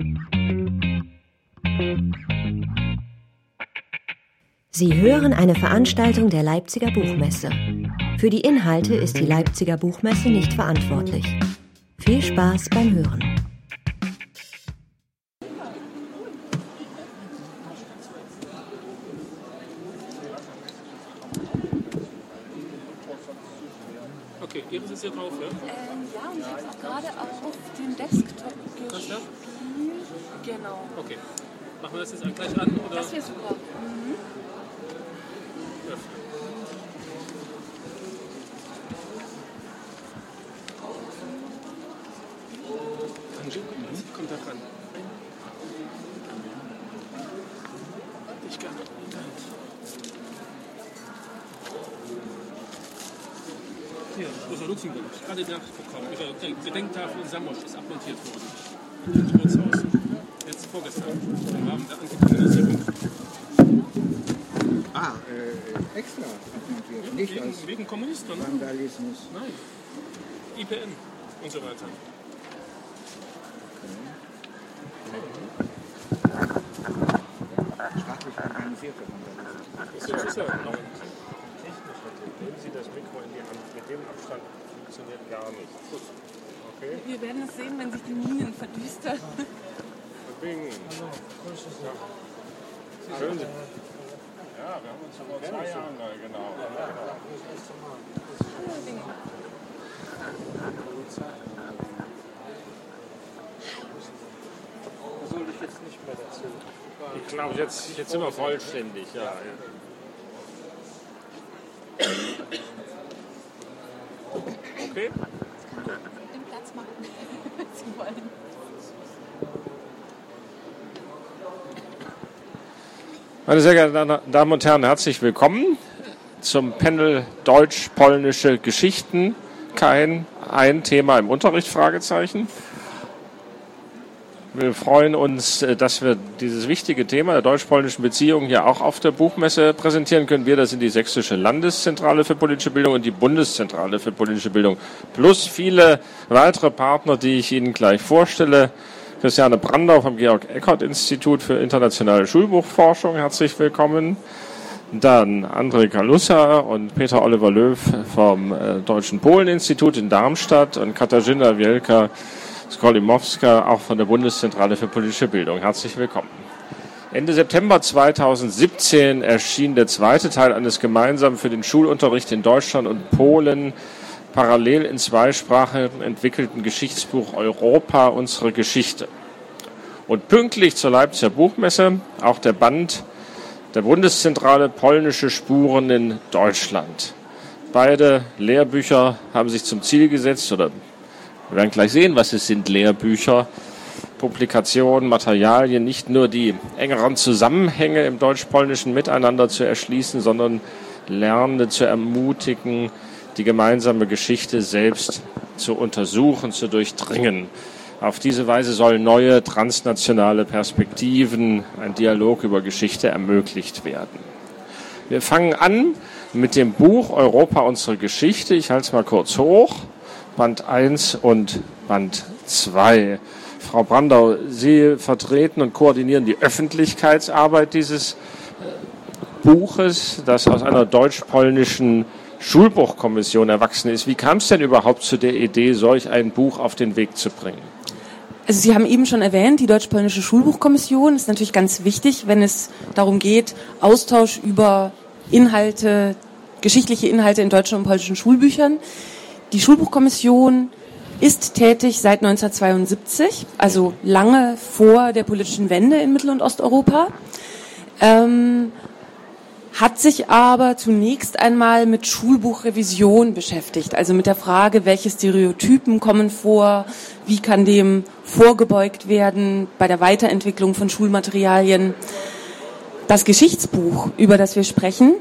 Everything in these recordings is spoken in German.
Sie hören eine Veranstaltung der Leipziger Buchmesse. Für die Inhalte ist die Leipziger Buchmesse nicht verantwortlich. Viel Spaß beim Hören. Okay, geben Sie es hier drauf, ja? Ja, und ich habe es auch gerade auf dem Desktop gespielt. Genau. Okay. Machen wir das jetzt gleich an, oder? Das wäre super. Kommt da ran. Ich kann. Hier, Rosa Luxemburg, gerade nachbekommen. Ihre Gedenktafel in Samosch ist abmontiert worden. Geburtshaus. Jetzt vorgestern. Wir haben da angekommen. Extra abmontiert, ja, nicht wegen Kommunisten. Vandalismus. Nein. IPN und so weiter. Staatlich organisierter Vandalismus. Das ist ja noch. Technisch nehmen Sie das Mikro in die Hand. Mit dem Abstand funktioniert gar nichts. Okay? Wir werden es sehen, wenn sich die Minen verdüstern. Bing. Hallo. Schön. Ja, wir haben uns schon vor 2 Jahren mal, genau. Das soll ich jetzt nicht mehr dazu. Ich glaube, jetzt sind wir vollständig. Ja. Okay? Den Platz machen, wenn Sie wollen. Meine sehr geehrten Damen und Herren, herzlich willkommen zum Panel Deutsch-Polnische Geschichten. Ein Thema im Unterricht, Fragezeichen. Wir freuen uns, dass wir dieses wichtige Thema der deutsch-polnischen Beziehungen hier auch auf der Buchmesse präsentieren können. Das sind die Sächsische Landeszentrale für politische Bildung und die Bundeszentrale für politische Bildung. Plus viele weitere Partner, die ich Ihnen gleich vorstelle. Christiane Brandau vom Georg-Eckert-Institut für internationale Schulbuchforschung, herzlich willkommen. Dann André Kalussa und Peter Oliver Löw vom Deutschen Polen-Institut in Darmstadt und Katarzyna Wielka-Skolimowska auch von der Bundeszentrale für politische Bildung. Herzlich willkommen. Ende September 2017 erschien der zweite Teil eines gemeinsam für den Schulunterricht in Deutschland und Polen parallel in 2 Sprachen entwickelten Geschichtsbuch Europa, unsere Geschichte. Und pünktlich zur Leipziger Buchmesse auch der Band der Bundeszentrale Polnische Spuren in Deutschland. Beide Lehrbücher haben sich zum Ziel gesetzt, oder wir werden gleich sehen, was es sind, Lehrbücher, Publikationen, Materialien, nicht nur die engeren Zusammenhänge im deutsch-polnischen Miteinander zu erschließen, sondern Lernende zu ermutigen, die gemeinsame Geschichte selbst zu untersuchen, zu durchdringen. Auf diese Weise sollen neue transnationale Perspektiven, ein Dialog über Geschichte ermöglicht werden. Wir fangen an mit dem Buch Europa, unsere Geschichte. Ich halte es mal kurz hoch. Band 1 und Band 2. Frau Brandau, Sie vertreten und koordinieren die Öffentlichkeitsarbeit dieses Buches, das aus einer deutsch-polnischen Schulbuchkommission erwachsen ist. Wie kam es denn überhaupt zu der Idee, solch ein Buch auf den Weg zu bringen? Also Sie haben eben schon erwähnt, die Deutsch-Polnische Schulbuchkommission ist natürlich ganz wichtig, wenn es darum geht, Austausch über Inhalte, geschichtliche Inhalte in deutschen und polnischen Schulbüchern. Die Schulbuchkommission ist tätig seit 1972, also lange vor der politischen Wende in Mittel- und Osteuropa. Hat sich aber zunächst einmal mit Schulbuchrevision beschäftigt, also mit der Frage, welche Stereotypen kommen vor, wie kann dem vorgebeugt werden bei der Weiterentwicklung von Schulmaterialien. Das Geschichtsbuch, über das wir sprechen,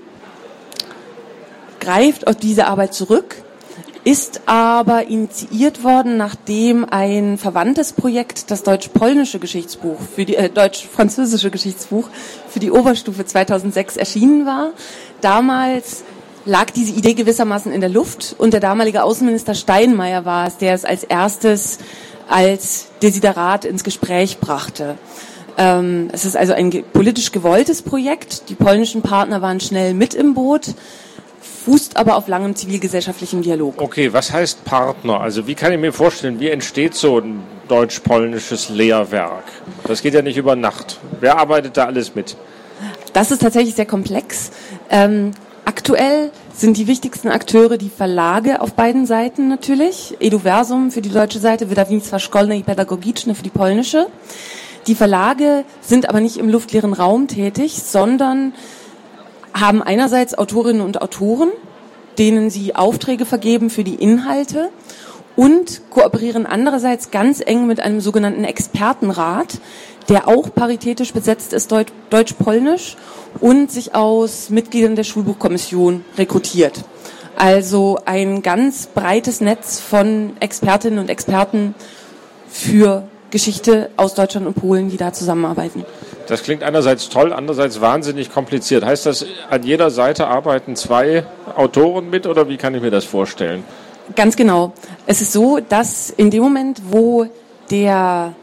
greift auf diese Arbeit zurück, ist aber initiiert worden, nachdem ein verwandtes Projekt, das deutsch-polnische Geschichtsbuch, deutsch-französische Geschichtsbuch für die Oberstufe 2006 erschienen war. Damals lag diese Idee gewissermaßen in der Luft und der damalige Außenminister Steinmeier war es, der es als erstes als Desiderat ins Gespräch brachte. Es ist also ein politisch gewolltes Projekt. Die polnischen Partner waren schnell mit im Boot, fußt aber auf langem zivilgesellschaftlichem Dialog. Okay, was heißt Partner? Also wie kann ich mir vorstellen, wie entsteht so ein deutsch-polnisches Lehrwerk? Das geht ja nicht über Nacht. Wer arbeitet da alles mit? Das ist tatsächlich sehr komplex. Aktuell sind die wichtigsten Akteure die Verlage auf beiden Seiten natürlich. Eduversum für die deutsche Seite, Wydawnictwa Szkolne i Pedagogiczne für die polnische. Die Verlage sind aber nicht im luftleeren Raum tätig, sondern haben einerseits Autorinnen und Autoren, denen sie Aufträge vergeben für die Inhalte und kooperieren andererseits ganz eng mit einem sogenannten Expertenrat, der auch paritätisch besetzt ist, deutsch-polnisch, und sich aus Mitgliedern der Schulbuchkommission rekrutiert. Also ein ganz breites Netz von Expertinnen und Experten für Geschichte aus Deutschland und Polen, die da zusammenarbeiten. Das klingt einerseits toll, andererseits wahnsinnig kompliziert. Heißt das, an jeder Seite arbeiten 2 Autoren mit oder wie kann ich mir das vorstellen? Ganz genau. Es ist so, dass in dem Moment, wo der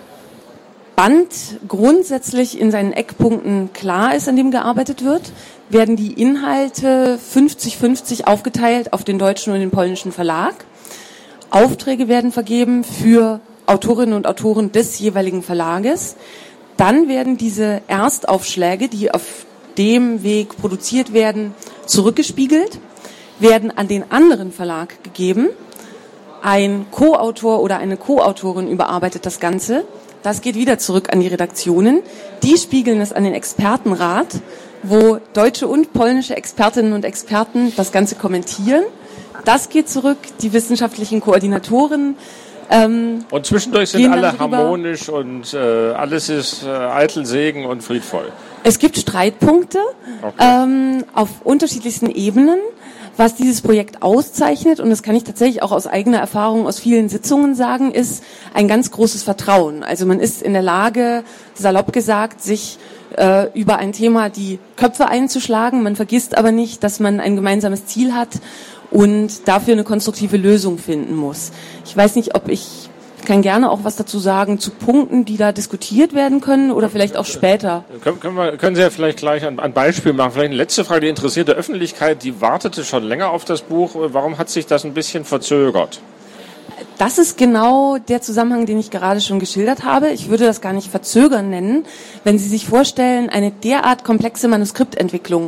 Band grundsätzlich in seinen Eckpunkten klar ist, an dem gearbeitet wird, werden die Inhalte 50-50 aufgeteilt auf den deutschen und den polnischen Verlag. Aufträge werden vergeben für Autorinnen und Autoren des jeweiligen Verlages. Dann werden diese Erstaufschläge, die auf dem Weg produziert werden, zurückgespiegelt, werden an den anderen Verlag gegeben. Ein Co-Autor oder eine Co-Autorin überarbeitet das Ganze. Das geht wieder zurück an die Redaktionen. Die spiegeln es an den Expertenrat, wo deutsche und polnische Expertinnen und Experten das Ganze kommentieren. Das geht zurück, die wissenschaftlichen Koordinatoren. Und zwischendurch sind alle harmonisch und alles ist eitel Segen und friedvoll. Es gibt Streitpunkte auf unterschiedlichsten Ebenen. Was dieses Projekt auszeichnet, und das kann ich tatsächlich auch aus eigener Erfahrung aus vielen Sitzungen sagen, ist ein ganz großes Vertrauen. Also man ist in der Lage, salopp gesagt, sich über ein Thema die Köpfe einzuschlagen. Man vergisst aber nicht, dass man ein gemeinsames Ziel hat und dafür eine konstruktive Lösung finden muss. Ich weiß nicht, ich kann gerne auch was dazu sagen zu Punkten, die da diskutiert werden können oder vielleicht auch später. Können Sie ja vielleicht gleich ein Beispiel machen. Vielleicht eine letzte Frage. Die interessierte Öffentlichkeit, die wartete schon länger auf das Buch. Warum hat sich das ein bisschen verzögert? Das ist genau der Zusammenhang, den ich gerade schon geschildert habe. Ich würde das gar nicht verzögern nennen. Wenn Sie sich vorstellen, eine derart komplexe Manuskriptentwicklung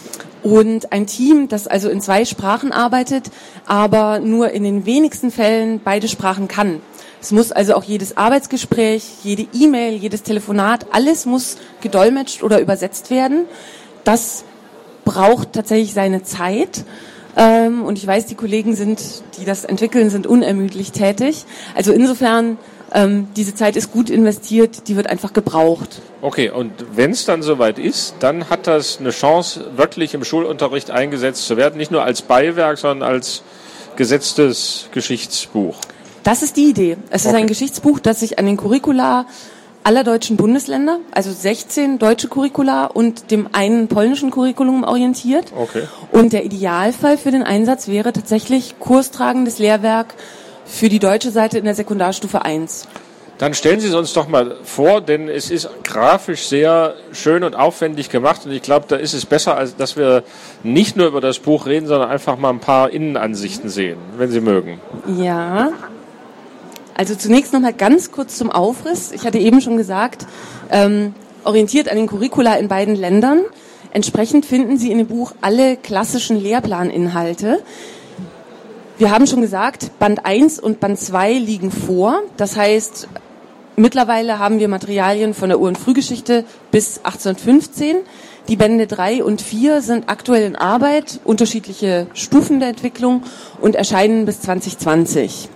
und ein Team, das also in 2 Sprachen arbeitet, aber nur in den wenigsten Fällen beide Sprachen kann. Es muss also auch jedes Arbeitsgespräch, jede E-Mail, jedes Telefonat, alles muss gedolmetscht oder übersetzt werden. Das braucht tatsächlich seine Zeit. Und ich weiß, die Kollegen die das entwickeln, sind unermüdlich tätig. Also insofern, diese Zeit ist gut investiert, die wird einfach gebraucht. Okay, und wenn es dann soweit ist, dann hat das eine Chance, wirklich im Schulunterricht eingesetzt zu werden. Nicht nur als Beiwerk, sondern als gesetztes Geschichtsbuch. Das ist die Idee. Es ist ein Geschichtsbuch, das sich an den Curricula aller deutschen Bundesländer, also 16 deutsche Curricula und dem einen polnischen Curriculum orientiert. Okay. Und der Idealfall für den Einsatz wäre tatsächlich kurstragendes Lehrwerk für die deutsche Seite in der Sekundarstufe 1. Dann stellen Sie es uns doch mal vor, denn es ist grafisch sehr schön und aufwendig gemacht und ich glaube, da ist es besser, als dass wir nicht nur über das Buch reden, sondern einfach mal ein paar Innenansichten sehen, wenn Sie mögen. Ja. Also zunächst noch mal ganz kurz zum Aufriss. Ich hatte eben schon gesagt, orientiert an den Curricula in beiden Ländern. Entsprechend finden Sie in dem Buch alle klassischen Lehrplaninhalte. Wir haben schon gesagt, Band 1 und Band 2 liegen vor. Das heißt, mittlerweile haben wir Materialien von der Ur- und Frühgeschichte bis 1815. Die Bände 3 und 4 sind aktuell in Arbeit, unterschiedliche Stufen der Entwicklung und erscheinen bis 2020.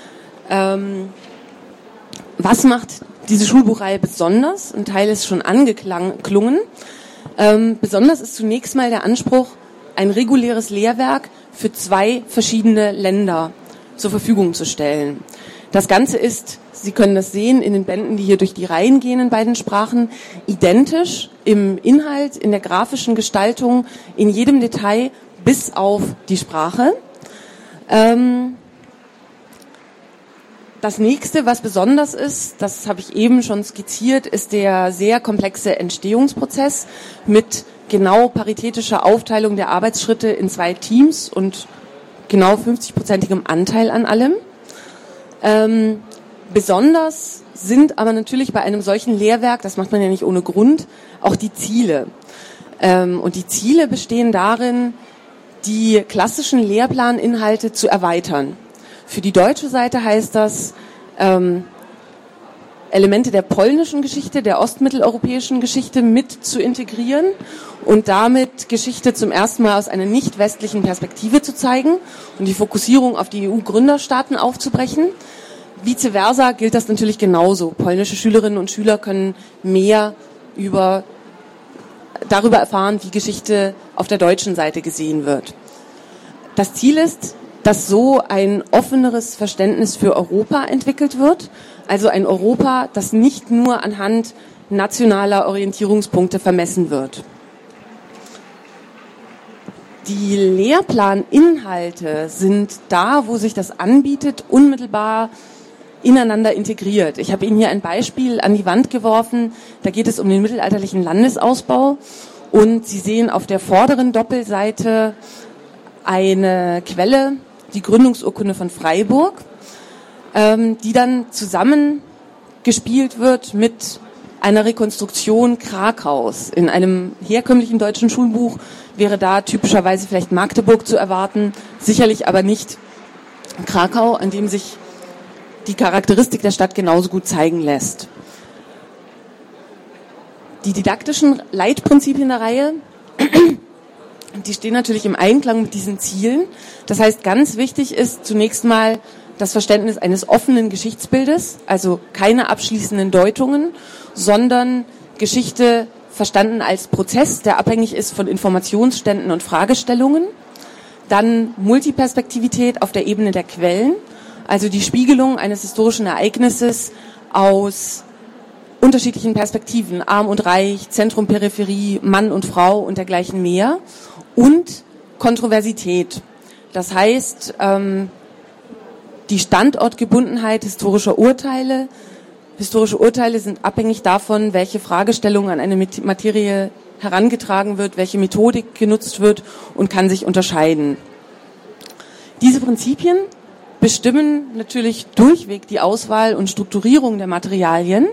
Was macht diese Schulbuchreihe besonders? Ein Teil ist schon angeklungen. Besonders ist zunächst mal der Anspruch, ein reguläres Lehrwerk für 2 verschiedene Länder zur Verfügung zu stellen. Das Ganze ist, Sie können das sehen in den Bänden, die hier durch die Reihen gehen in beiden Sprachen, identisch im Inhalt, in der grafischen Gestaltung, in jedem Detail bis auf die Sprache. Das nächste, was besonders ist, das habe ich eben schon skizziert, ist der sehr komplexe Entstehungsprozess mit genau paritätischer Aufteilung der Arbeitsschritte in 2 Teams und genau 50-prozentigem Anteil an allem. Besonders sind aber natürlich bei einem solchen Lehrwerk, das macht man ja nicht ohne Grund, auch die Ziele. Und die Ziele bestehen darin, die klassischen Lehrplaninhalte zu erweitern. Für die deutsche Seite heißt das, Elemente der polnischen Geschichte, der ostmitteleuropäischen Geschichte mit zu integrieren und damit Geschichte zum ersten Mal aus einer nicht westlichen Perspektive zu zeigen und die Fokussierung auf die EU-Gründerstaaten aufzubrechen. Vice versa gilt das natürlich genauso. Polnische Schülerinnen und Schüler können mehr darüber erfahren, wie Geschichte auf der deutschen Seite gesehen wird. Das Ziel ist, dass so ein offeneres Verständnis für Europa entwickelt wird, also ein Europa, das nicht nur anhand nationaler Orientierungspunkte vermessen wird. Die Lehrplaninhalte sind da, wo sich das anbietet, unmittelbar ineinander integriert. Ich habe Ihnen hier ein Beispiel an die Wand geworfen, da geht es um den mittelalterlichen Landesausbau und Sie sehen auf der vorderen Doppelseite eine Quelle, die Gründungsurkunde von Freiburg, die dann zusammengespielt wird mit einer Rekonstruktion Krakaus. In einem herkömmlichen deutschen Schulbuch wäre da typischerweise vielleicht Magdeburg zu erwarten, sicherlich aber nicht Krakau, an dem sich die Charakteristik der Stadt genauso gut zeigen lässt. Die didaktischen Leitprinzipien der Reihe, die stehen natürlich im Einklang mit diesen Zielen. Das heißt, ganz wichtig ist zunächst mal das Verständnis eines offenen Geschichtsbildes, also keine abschließenden Deutungen, sondern Geschichte verstanden als Prozess, der abhängig ist von Informationsständen und Fragestellungen. Dann Multiperspektivität auf der Ebene der Quellen, also die Spiegelung eines historischen Ereignisses aus unterschiedlichen Perspektiven, arm und reich, Zentrum, Peripherie, Mann und Frau und dergleichen mehr. Und Kontroversität. Das heißt, die Standortgebundenheit historischer Urteile. Historische Urteile sind abhängig davon, welche Fragestellung an eine Materie herangetragen wird, welche Methodik genutzt wird und kann sich unterscheiden. Diese Prinzipien bestimmen natürlich durchweg die Auswahl und Strukturierung der Materialien.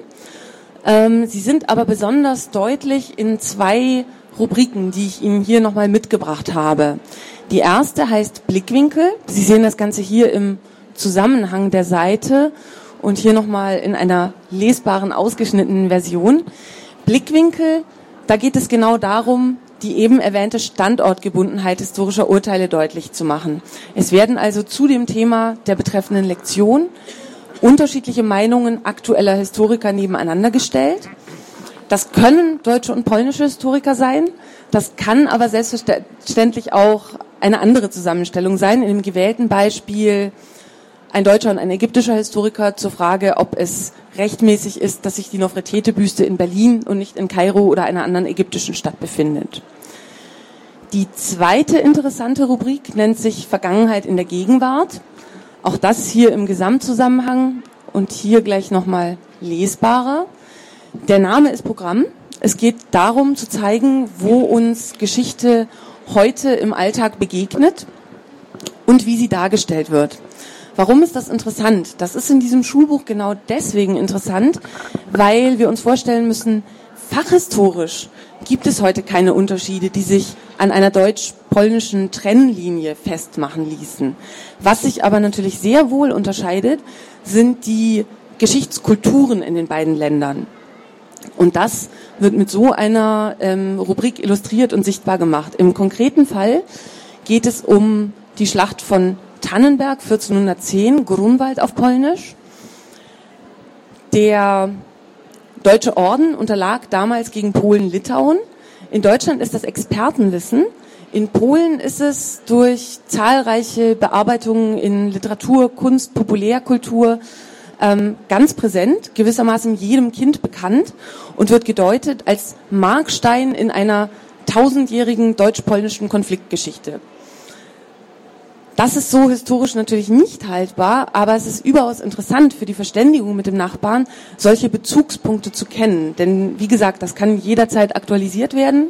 Sie sind aber besonders deutlich in 2 Rubriken, die ich Ihnen hier nochmal mitgebracht habe. Die erste heißt Blickwinkel. Sie sehen das Ganze hier im Zusammenhang der Seite und hier nochmal in einer lesbaren, ausgeschnittenen Version. Blickwinkel, da geht es genau darum, die eben erwähnte Standortgebundenheit historischer Urteile deutlich zu machen. Es werden also zu dem Thema der betreffenden Lektion unterschiedliche Meinungen aktueller Historiker nebeneinander gestellt. Das können deutsche und polnische Historiker sein, das kann aber selbstverständlich auch eine andere Zusammenstellung sein. In dem gewählten Beispiel ein deutscher und ein ägyptischer Historiker zur Frage, ob es rechtmäßig ist, dass sich die Nofretete-Büste in Berlin und nicht in Kairo oder einer anderen ägyptischen Stadt befindet. Die zweite interessante Rubrik nennt sich Vergangenheit in der Gegenwart. Auch das hier im Gesamtzusammenhang und hier gleich nochmal lesbarer. Der Name ist Programm. Es geht darum zu zeigen, wo uns Geschichte heute im Alltag begegnet und wie sie dargestellt wird. Warum ist das interessant? Das ist in diesem Schulbuch genau deswegen interessant, weil wir uns vorstellen müssen, fachhistorisch gibt es heute keine Unterschiede, die sich an einer deutsch-polnischen Trennlinie festmachen ließen. Was sich aber natürlich sehr wohl unterscheidet, sind die Geschichtskulturen in den beiden Ländern. Und das wird mit so einer Rubrik illustriert und sichtbar gemacht. Im konkreten Fall geht es um die Schlacht von Tannenberg 1410, Grunwald auf Polnisch. Der Deutsche Orden unterlag damals gegen Polen-Litauen. In Deutschland ist das Expertenwissen. In Polen ist es durch zahlreiche Bearbeitungen in Literatur, Kunst, Populärkultur ganz präsent, gewissermaßen jedem Kind bekannt und wird gedeutet als Markstein in einer 1000-jährigen deutsch-polnischen Konfliktgeschichte. Das ist so historisch natürlich nicht haltbar, aber es ist überaus interessant für die Verständigung mit dem Nachbarn, solche Bezugspunkte zu kennen. Denn wie gesagt, das kann jederzeit aktualisiert werden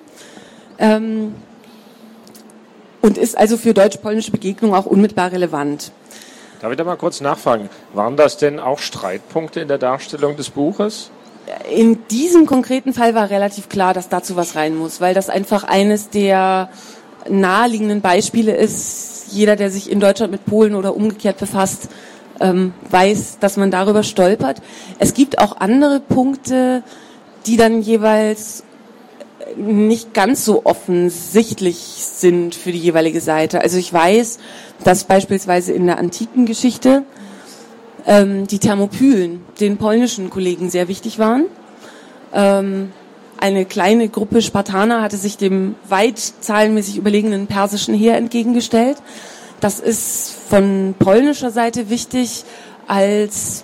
und ist also für deutsch-polnische Begegnungen auch unmittelbar relevant. Darf ich da mal kurz nachfragen? Waren das denn auch Streitpunkte in der Darstellung des Buches? In diesem konkreten Fall war relativ klar, dass dazu was rein muss, weil das einfach eines der naheliegenden Beispiele ist. Jeder, der sich in Deutschland mit Polen oder umgekehrt befasst, weiß, dass man darüber stolpert. Es gibt auch andere Punkte, die dann jeweils nicht ganz so offensichtlich sind für die jeweilige Seite. Also ich weiß, dass beispielsweise in der antiken Geschichte die Thermopylen den polnischen Kollegen sehr wichtig waren. Eine kleine Gruppe Spartaner hatte sich dem weit zahlenmäßig überlegenen persischen Heer entgegengestellt. Das ist von polnischer Seite wichtig als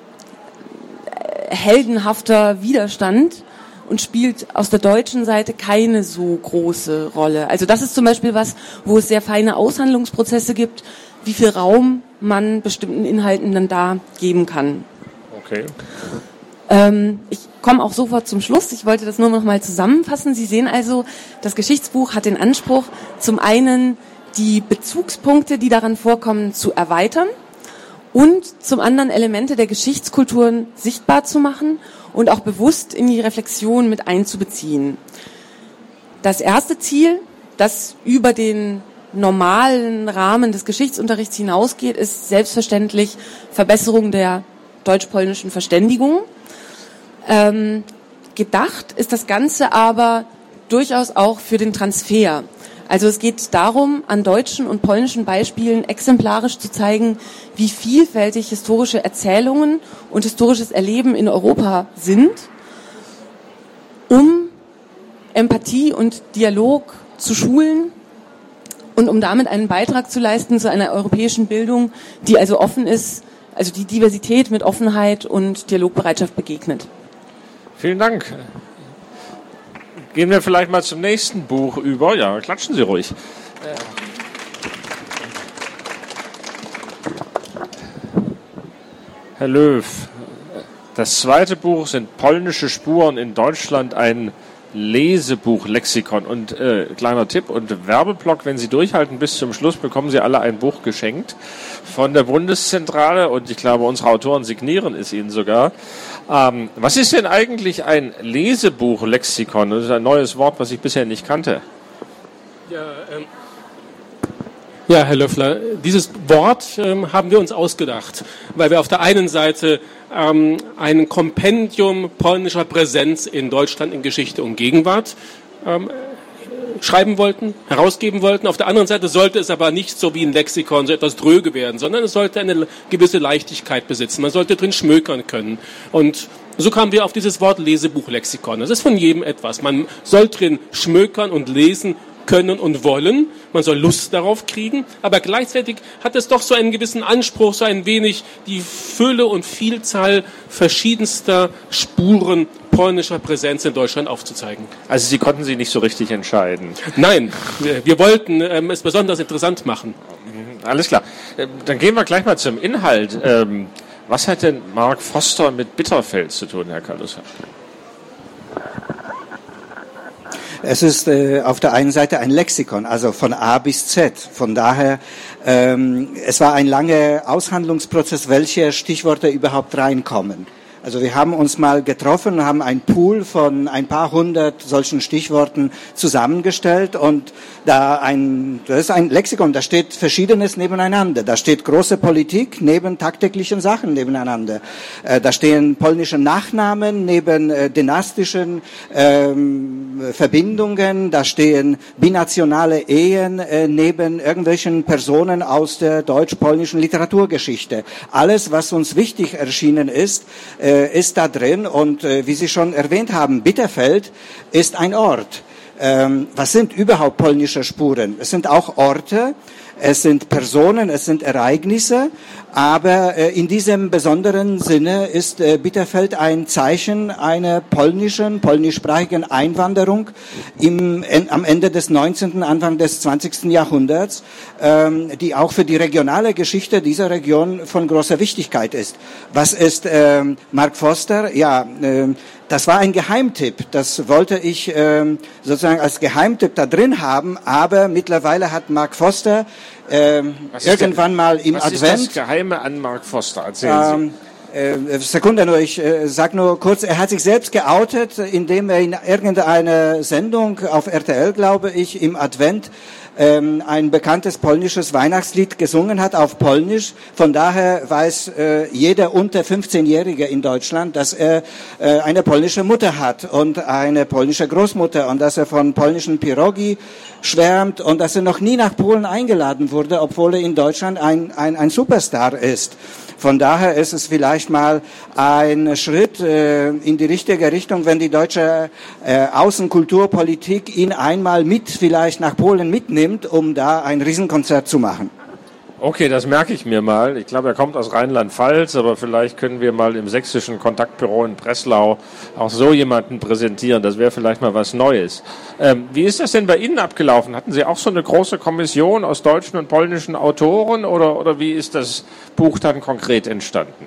heldenhafter Widerstand und spielt aus der deutschen Seite keine so große Rolle. Also das ist zum Beispiel was, wo es sehr feine Aushandlungsprozesse gibt, wie viel Raum man bestimmten Inhalten dann da geben kann. Okay. Ich komme auch sofort zum Schluss. Ich wollte das nur noch mal zusammenfassen. Sie sehen also, das Geschichtsbuch hat den Anspruch, zum einen die Bezugspunkte, die daran vorkommen, zu erweitern und zum anderen Elemente der Geschichtskulturen sichtbar zu machen und auch bewusst in die Reflexion mit einzubeziehen. Das erste Ziel, das über den normalen Rahmen des Geschichtsunterrichts hinausgeht, ist selbstverständlich Verbesserung der deutsch-polnischen Verständigung. Gedacht ist das Ganze aber durchaus auch für den Transfer. Also es geht darum, an deutschen und polnischen Beispielen exemplarisch zu zeigen, wie vielfältig historische Erzählungen und historisches Erleben in Europa sind, um Empathie und Dialog zu schulen und um damit einen Beitrag zu leisten zu einer europäischen Bildung, die also offen ist, also die Diversität mit Offenheit und Dialogbereitschaft begegnet. Vielen Dank. Gehen wir vielleicht mal zum nächsten Buch über. Ja, klatschen Sie ruhig. Herr Löw, das zweite Buch sind polnische Spuren in Deutschland, ein Lesebuch-Lexikon. Und kleiner Tipp und Werbeblock, wenn Sie durchhalten bis zum Schluss, bekommen Sie alle ein Buch geschenkt von der Bundeszentrale und ich glaube, unsere Autoren signieren es Ihnen sogar. Was ist denn eigentlich ein Lesebuch-Lexikon? Das ist ein neues Wort, was ich bisher nicht kannte. Ja, Herr Löffler, dieses Wort haben wir uns ausgedacht, weil wir auf der einen Seite ein Kompendium polnischer Präsenz in Deutschland in Geschichte und Gegenwart schreiben wollten, herausgeben wollten. Auf der anderen Seite sollte es aber nicht so wie ein Lexikon so etwas dröge werden, sondern es sollte eine gewisse Leichtigkeit besitzen. Man sollte drin schmökern können. Und so kamen wir auf dieses Wort Lesebuch-Lexikon. Das ist von jedem etwas. Man soll drin schmökern und lesen können und wollen. Man soll Lust darauf kriegen, aber gleichzeitig hat es doch so einen gewissen Anspruch, so ein wenig die Fülle und Vielzahl verschiedenster Spuren polnischer Präsenz in Deutschland aufzuzeigen. Also Sie konnten sich nicht so richtig entscheiden? Nein, wir wollten es besonders interessant machen. Alles klar. Dann gehen wir gleich mal zum Inhalt. Was hat denn Mark Foster mit Bitterfeld zu tun, Herr Kalussa? Es ist auf der einen Seite ein Lexikon, also von A bis Z. Von daher, es war ein langer Aushandlungsprozess, welche Stichworte überhaupt reinkommen. Also wir haben uns mal getroffen und haben einen Pool von ein paar hundert solchen Stichworten zusammengestellt und das ist ein Lexikon, da steht Verschiedenes nebeneinander. Da steht große Politik neben tagtäglichen Sachen nebeneinander. Da stehen polnische Nachnamen neben dynastischen Verbindungen. Da stehen binationale Ehen neben irgendwelchen Personen aus der deutsch-polnischen Literaturgeschichte. Alles, was uns wichtig erschienen ist da drin und wie Sie schon erwähnt haben, Bitterfeld ist ein Ort. Was sind überhaupt polnische Spuren? Es sind auch Orte, es sind Personen, es sind Ereignisse, aber in diesem besonderen Sinne ist Bitterfeld ein Zeichen einer polnischsprachigen Einwanderung am Ende des 19., Anfang des 20. Jahrhunderts, die auch für die regionale Geschichte dieser Region von großer Wichtigkeit ist. Was ist Mark Foster? Ja, das war ein Geheimtipp. Das wollte ich sozusagen als Geheimtipp da drin haben, aber mittlerweile hat Mark Foster irgendwann mal im Advent... Was ist das Geheime an Mark Foster? Erzählen Sie. Sekunde nur, ich sag nur kurz, er hat sich selbst geoutet, indem er in irgendeiner Sendung auf RTL, glaube ich, im Advent ein bekanntes polnisches Weihnachtslied gesungen hat auf Polnisch. Von daher weiß jeder unter 15-Jährige in Deutschland, dass er eine polnische Mutter hat und eine polnische Großmutter und dass er von polnischen Pierogi schwärmt und dass er noch nie nach Polen eingeladen wurde, obwohl er in Deutschland ein Superstar ist. Von daher ist es vielleicht mal ein Schritt in die richtige Richtung, wenn die deutsche Außenkulturpolitik ihn einmal vielleicht nach Polen mitnimmt, um da ein Riesenkonzert zu machen. Okay, das merke ich mir mal. Ich glaube, er kommt aus Rheinland-Pfalz, aber vielleicht können wir mal im sächsischen Kontaktbüro in Breslau auch so jemanden präsentieren. Das wäre vielleicht mal was Neues. Wie ist das denn bei Ihnen abgelaufen? Hatten Sie auch so eine große Kommission aus deutschen und polnischen Autoren oder wie ist das Buch dann konkret entstanden?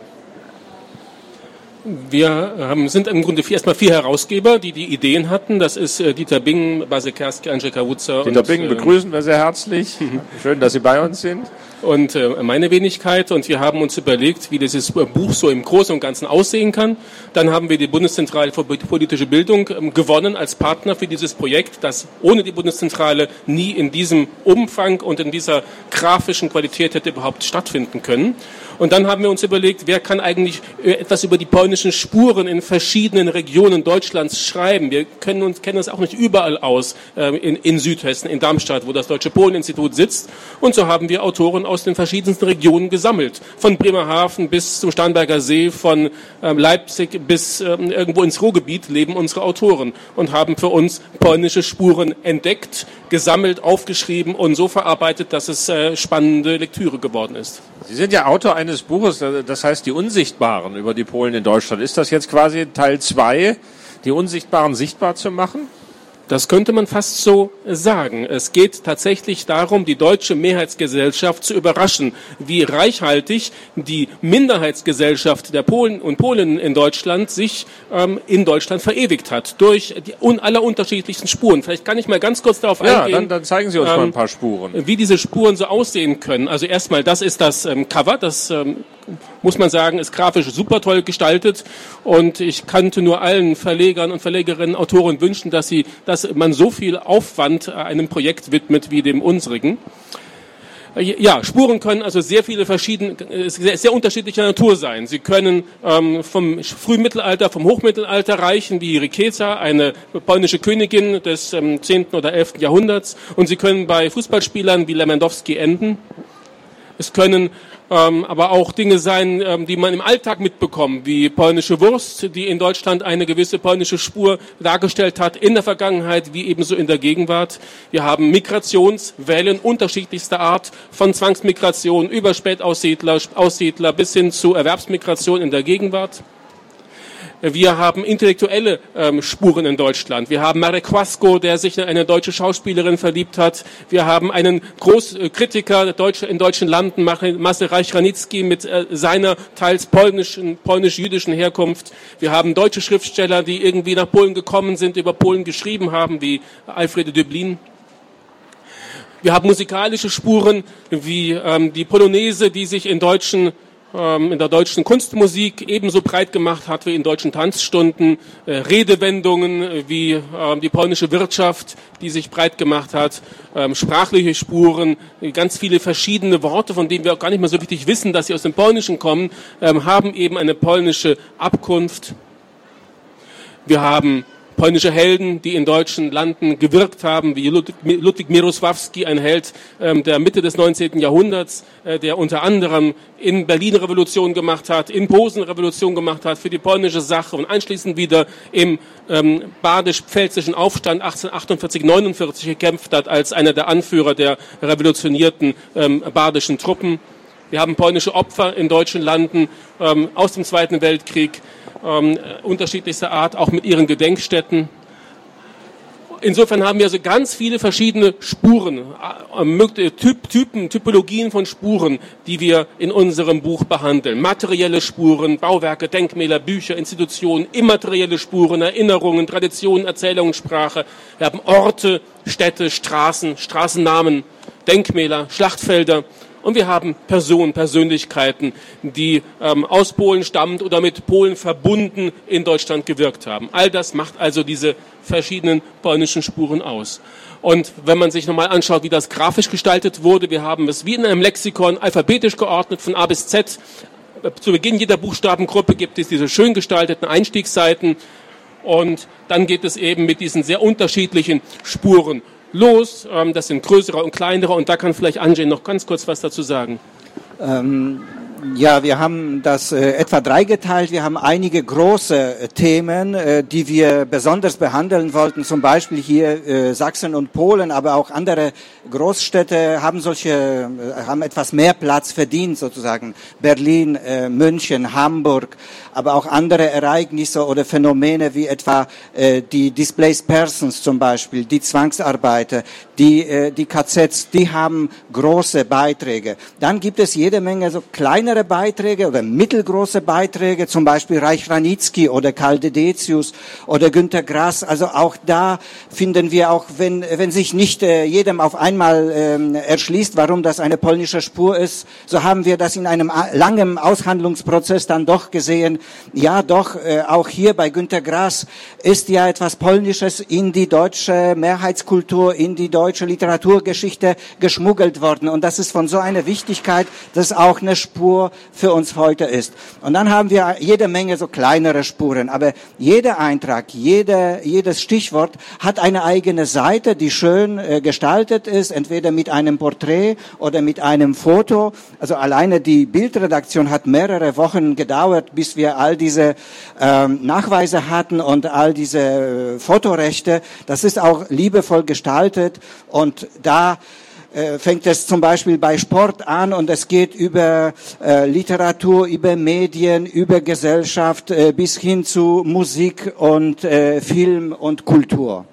Wir sind im Grunde erstmal 4 Herausgeber, die Ideen hatten. Das ist Dieter Bingen, Basil Kerski, Andrzej Kawuza. Dieter Bingen begrüßen wir sehr herzlich. Schön, dass Sie bei uns sind. Und meine Wenigkeit. Und wir haben uns überlegt, wie dieses Buch so im Großen und Ganzen aussehen kann. Dann haben wir die Bundeszentrale für politische Bildung gewonnen als Partner für dieses Projekt, das ohne die Bundeszentrale nie in diesem Umfang und in dieser grafischen Qualität hätte überhaupt stattfinden können. Und dann haben wir uns überlegt, wer kann eigentlich etwas über die polnischen Spuren in verschiedenen Regionen Deutschlands schreiben. Wir kennen uns auch nicht überall aus, in Südhessen, in Darmstadt, wo das Deutsche Polen-Institut sitzt. Und so haben wir Autoren aus den verschiedensten Regionen gesammelt. Von Bremerhaven bis zum Starnberger See, von Leipzig bis irgendwo ins Ruhrgebiet leben unsere Autoren und haben für uns polnische Spuren entdeckt, gesammelt, aufgeschrieben und so verarbeitet, dass es spannende Lektüre geworden ist. Sie sind ja Autor eines Buches, das heißt Die Unsichtbaren über die Polen in Deutschland. Ist das jetzt quasi Teil 2, die Unsichtbaren sichtbar zu machen? Das könnte man fast so sagen. Es geht tatsächlich darum, die deutsche Mehrheitsgesellschaft zu überraschen, wie reichhaltig die Minderheitsgesellschaft der Polen und Polen in Deutschland sich in Deutschland verewigt hat, durch die aller unterschiedlichsten Spuren. Vielleicht kann ich mal ganz kurz darauf eingehen. Ja, dann zeigen Sie uns mal ein paar Spuren. Wie diese Spuren so aussehen können. Also erstmal, das ist das Cover, das muss man sagen, ist grafisch super toll gestaltet und ich könnte nur allen Verlegern und Verlegerinnen, Autoren wünschen, dass man so viel Aufwand einem Projekt widmet wie dem unsrigen. Ja, Spuren können also sehr viele sehr unterschiedlicher Natur sein. Sie können vom Frühmittelalter, vom Hochmittelalter reichen, wie Riqueza, eine polnische Königin des 10. oder 11. Jahrhunderts. Und sie können bei Fußballspielern wie Lewandowski enden. Es können aber auch Dinge sein, die man im Alltag mitbekommt, wie polnische Wurst, die in Deutschland eine gewisse polnische Spur dargestellt hat, in der Vergangenheit wie ebenso in der Gegenwart. Wir haben Migrationswellen unterschiedlichster Art, von Zwangsmigration über Spätaussiedler bis hin zu Erwerbsmigration in der Gegenwart. Wir haben intellektuelle Spuren in Deutschland. Wir haben Marek Quasko, der sich in eine deutsche Schauspielerin verliebt hat. Wir haben einen Großkritiker in deutschen Landen, Marcel Reich-Ranitzky, mit seiner teils polnisch-jüdischen Herkunft. Wir haben deutsche Schriftsteller, die irgendwie nach Polen gekommen sind, über Polen geschrieben haben, wie Alfred Döblin. Wir haben musikalische Spuren, wie die Polonaise, die sich in der deutschen Kunstmusik ebenso breit gemacht hat wie in deutschen Tanzstunden, Redewendungen wie die polnische Wirtschaft, die sich breit gemacht hat, sprachliche Spuren, ganz viele verschiedene Worte, von denen wir auch gar nicht mehr so richtig wissen, dass sie aus dem Polnischen kommen, haben eben eine polnische Abkunft. Wir haben polnische Helden, die in deutschen Landen gewirkt haben, wie Ludwik Mierosławski, ein Held der Mitte des 19. Jahrhunderts, der unter anderem in Berlin Revolution gemacht hat, in Posen Revolution gemacht hat für die polnische Sache und anschließend wieder im badisch-pfälzischen Aufstand 1848-49 gekämpft hat als einer der Anführer der revolutionierten badischen Truppen. Wir haben polnische Opfer in deutschen Landen aus dem Zweiten Weltkrieg, unterschiedlichster Art, auch mit ihren Gedenkstätten. Insofern haben wir also ganz viele verschiedene Spuren, Typologien von Spuren, die wir in unserem Buch behandeln. Materielle Spuren, Bauwerke, Denkmäler, Bücher, Institutionen, immaterielle Spuren, Erinnerungen, Traditionen, Erzählungen, Sprache. Wir haben Orte, Städte, Straßen, Straßennamen, Denkmäler, Schlachtfelder. Und wir haben Persönlichkeiten, die aus Polen stammend oder mit Polen verbunden in Deutschland gewirkt haben. All das macht also diese verschiedenen polnischen Spuren aus. Und wenn man sich nochmal anschaut, wie das grafisch gestaltet wurde, wir haben es wie in einem Lexikon alphabetisch geordnet von A bis Z. Zu Beginn jeder Buchstabengruppe gibt es diese schön gestalteten Einstiegsseiten. Und dann geht es eben mit diesen sehr unterschiedlichen Spuren los. Das sind größere und kleinere und da kann vielleicht Andrzej noch ganz kurz was dazu sagen. Ja, wir haben das etwa dreigeteilt. Wir haben einige große Themen, die wir besonders behandeln wollten. Zum Beispiel hier Sachsen und Polen, aber auch andere Großstädte haben etwas mehr Platz verdient, sozusagen. Berlin, München, Hamburg, aber auch andere Ereignisse oder Phänomene wie etwa die Displaced Persons zum Beispiel, die Zwangsarbeiter, die KZs, die haben große Beiträge. Dann gibt es jede Menge so kleinere Beiträge oder mittelgroße Beiträge, zum Beispiel Reich Ranitzky oder Karl Dedecius oder Günter Grass. Also auch da finden wir auch, wenn sich nicht jedem auf einmal erschließt, warum das eine polnische Spur ist, so haben wir das in einem langen Aushandlungsprozess dann doch gesehen. Ja, doch, auch hier bei Günter Grass ist ja etwas Polnisches in die deutsche Mehrheitskultur, in die deutsche Literaturgeschichte geschmuggelt worden. Und das ist von so einer Wichtigkeit, dass auch eine Spur für uns heute ist. Und dann haben wir jede Menge so kleinere Spuren. Aber jeder Eintrag, jedes Stichwort hat eine eigene Seite, die schön gestaltet ist, entweder mit einem Porträt oder mit einem Foto. Also alleine die Bildredaktion hat mehrere Wochen gedauert, bis wir all diese Nachweise hatten und all diese Fotorechte. Das ist auch liebevoll gestaltet und da fängt es zum Beispiel bei Sport an und es geht über Literatur, über Medien, über Gesellschaft bis hin zu Musik und Film und Kultur.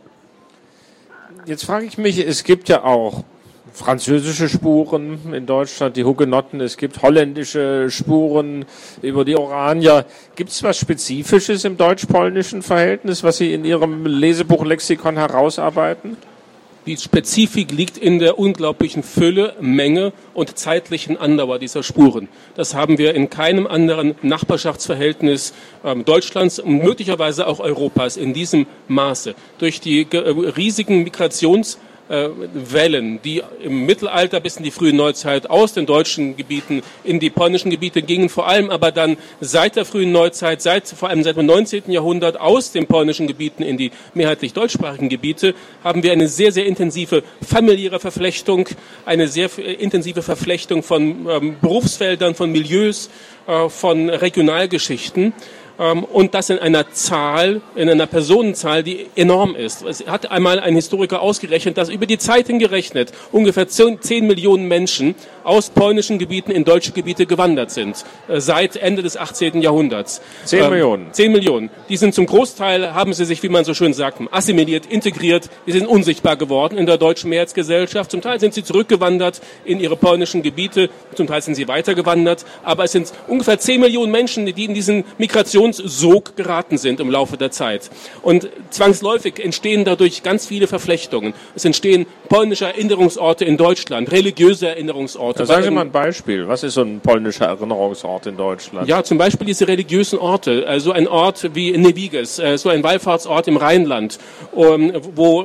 Jetzt frage ich mich, es gibt ja auch französische Spuren in Deutschland, die Hugenotten, es gibt holländische Spuren über die Oranier. Gibt es was Spezifisches im deutsch-polnischen Verhältnis, was Sie in Ihrem Lesebuchlexikon herausarbeiten? Die Spezifik liegt in der unglaublichen Fülle, Menge und zeitlichen Andauer dieser Spuren. Das haben wir in keinem anderen Nachbarschaftsverhältnis Deutschlands und möglicherweise auch Europas in diesem Maße. Durch die riesigen Migrationswellen, die im Mittelalter bis in die frühe Neuzeit aus den deutschen Gebieten in die polnischen Gebiete gingen, vor allem aber dann seit der frühen Neuzeit, vor allem seit dem 19. Jahrhundert aus den polnischen Gebieten in die mehrheitlich deutschsprachigen Gebiete, haben wir eine sehr, sehr intensive familiäre Verflechtung, eine sehr intensive Verflechtung von Berufsfeldern, von Milieus, von Regionalgeschichten. Und das in einer Personenzahl, die enorm ist. Es hat einmal ein Historiker ausgerechnet, dass über die Zeit hingerechnet ungefähr 10 Millionen Menschen aus polnischen Gebieten in deutsche Gebiete gewandert sind, seit Ende des 18. Jahrhunderts. 10 Millionen? 10 Millionen. Die sind zum Großteil, haben sie sich, wie man so schön sagt, assimiliert, integriert, die sind unsichtbar geworden in der deutschen Mehrheitsgesellschaft. Zum Teil sind sie zurückgewandert in ihre polnischen Gebiete, zum Teil sind sie weitergewandert, aber es sind ungefähr 10 Millionen Menschen, die in diesen Migrationssog geraten sind im Laufe der Zeit. Und zwangsläufig entstehen dadurch ganz viele Verflechtungen. Es entstehen polnische Erinnerungsorte in Deutschland, religiöse Erinnerungsorte. Sagen Sie mal ein Beispiel. Was ist so ein polnischer Erinnerungsort in Deutschland? Ja, zum Beispiel diese religiösen Orte. So ein Ort wie Neviges, so ein Wallfahrtsort im Rheinland, wo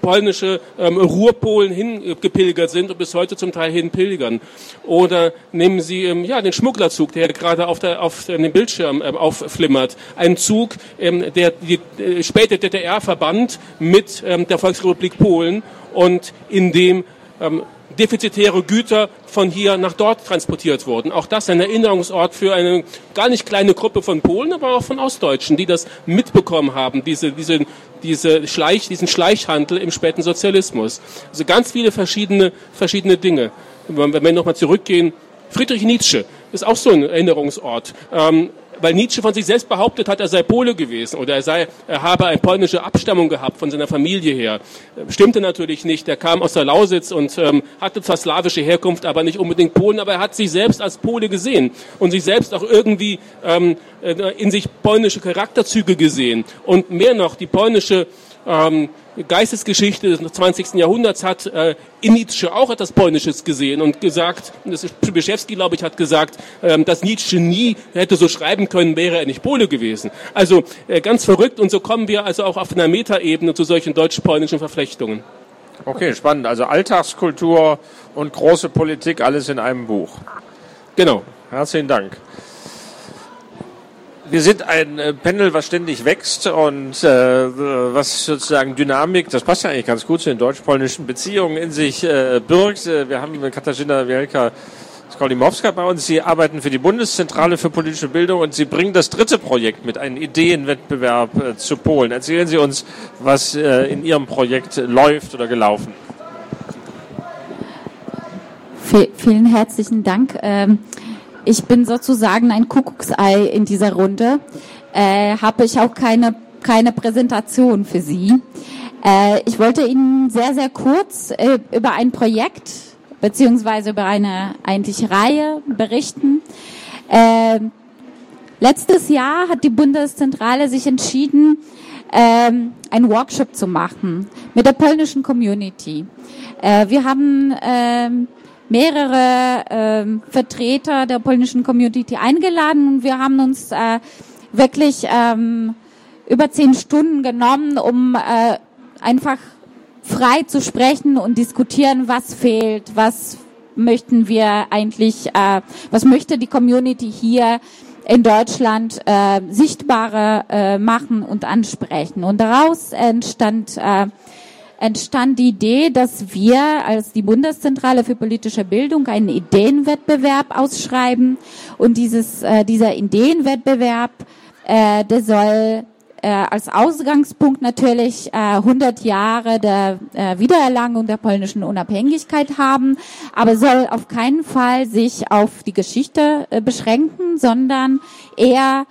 polnische Ruhrpolen hingepilgert sind und bis heute zum Teil hinpilgern. Oder nehmen Sie den Schmugglerzug, der gerade auf dem Bildschirm aufflimmert. Ein Zug, der die späte DDR verband mit der Volksrepublik Polen und in dem defizitäre Güter von hier nach dort transportiert wurden. Auch das ein Erinnerungsort für eine gar nicht kleine Gruppe von Polen, aber auch von Ostdeutschen, die das mitbekommen haben, diesen Schleichhandel im späten Sozialismus. Also ganz viele verschiedene Dinge. Wenn wir nochmal zurückgehen, Friedrich Nietzsche ist auch so ein Erinnerungsort. Weil Nietzsche von sich selbst behauptet hat, er sei Pole gewesen oder er habe eine polnische Abstammung gehabt von seiner Familie her. Stimmte natürlich nicht. Er kam aus der Lausitz und hatte zwar slawische Herkunft, aber nicht unbedingt Polen, aber er hat sich selbst als Pole gesehen und sich selbst auch irgendwie in sich polnische Charakterzüge gesehen. Und mehr noch, die polnische Geistesgeschichte des 20. Jahrhunderts hat in Nietzsche auch etwas Polnisches gesehen und gesagt, Przybyszewski, glaube ich, hat gesagt, dass Nietzsche nie hätte so schreiben können, wäre er nicht Pole gewesen. Also ganz verrückt, und so kommen wir also auch auf einer Metaebene zu solchen deutsch-polnischen Verflechtungen. Okay, spannend. Also Alltagskultur und große Politik, alles in einem Buch. Genau. Herzlichen Dank. Wir sind ein Panel, was ständig wächst und was sozusagen Dynamik, das passt ja eigentlich ganz gut zu den deutsch-polnischen Beziehungen, in sich birgt. Wir haben Katarzyna Wielka-Skolimowska bei uns. Sie arbeiten für die Bundeszentrale für politische Bildung und Sie bringen das 3. Projekt mit, einen Ideenwettbewerb zu Polen. Erzählen Sie uns, was in Ihrem Projekt läuft oder gelaufen. Vielen herzlichen Dank. Ich bin sozusagen ein Kuckucksei in dieser Runde. Habe ich auch keine Präsentation für Sie. Ich wollte Ihnen sehr, sehr kurz über ein Projekt beziehungsweise über eine eigentliche Reihe berichten. Letztes Jahr hat die Bundeszentrale sich entschieden, einen Workshop zu machen mit der polnischen Community. Wir haben mehrere Vertreter der polnischen Community eingeladen und wir haben uns wirklich über 10 Stunden genommen, um einfach frei zu sprechen und diskutieren, was fehlt, was möchten wir eigentlich, was möchte die Community hier in Deutschland sichtbarer machen und ansprechen. Und daraus entstand die Idee, dass wir als die Bundeszentrale für politische Bildung einen Ideenwettbewerb ausschreiben. Und dieser Ideenwettbewerb, der soll als Ausgangspunkt natürlich 100 Jahre der Wiedererlangung der polnischen Unabhängigkeit haben, aber soll auf keinen Fall sich auf die Geschichte beschränken, sondern eher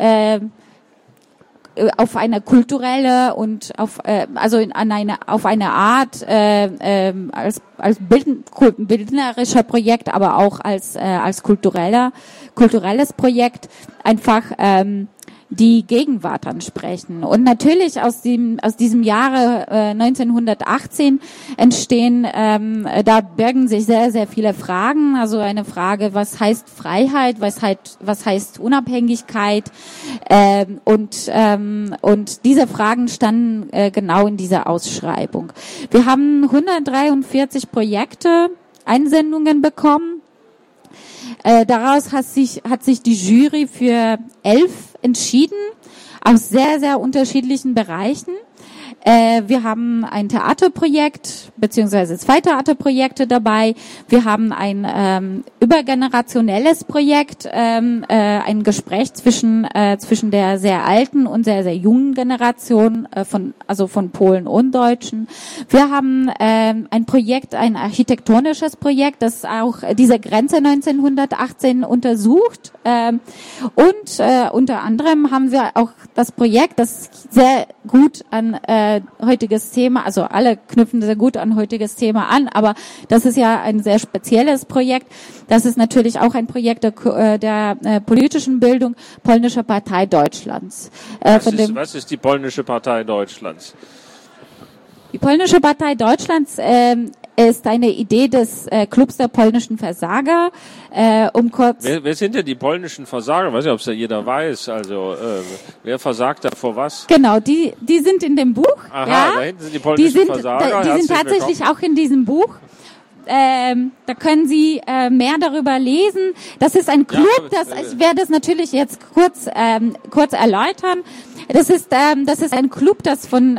auf eine kulturelle und auf eine Art als bildnerischer Projekt, aber auch als kulturelles Projekt einfach die Gegenwart ansprechen. Und natürlich aus diesem Jahre 1918 entstehen, da bergen sich sehr, sehr viele Fragen. Also eine Frage, was heißt Freiheit, was heißt Unabhängigkeit? Und diese Fragen standen genau in dieser Ausschreibung. Wir haben 143 Einsendungen bekommen. Daraus hat sich die Jury für 11 entschieden, aus sehr, sehr unterschiedlichen Bereichen. Wir haben ein Theaterprojekt, beziehungsweise 2 Theaterprojekte dabei. Wir haben ein übergenerationelles Projekt, ein Gespräch zwischen der sehr alten und sehr, sehr jungen Generation von Polen und Deutschen. Wir haben ein Projekt, ein architektonisches Projekt, das auch diese Grenze 1918 untersucht. Und unter anderem haben wir auch das Projekt, das sehr gut an heutiges Thema, also alle knüpfen sehr gut an heutiges Thema an, aber das ist ja ein sehr spezielles Projekt. Das ist natürlich auch ein Projekt der politischen Bildung Polnische Partei Deutschlands. Was ist die Polnische Partei Deutschlands? Die Polnische Partei Deutschlands ist eine Idee des Clubs der polnischen Versager. Wer sind denn die polnischen Versager? Ich weiß nicht, ob es da jeder weiß. Also wer versagt da vor was? Genau, die sind in dem Buch. Aha, ja. Da hinten sind die polnischen Versager. Die sind tatsächlich auch in diesem Buch. Da können Sie mehr darüber lesen. Das ist ein Club, ich werde es natürlich jetzt kurz erläutern. Das ist ein Club, das von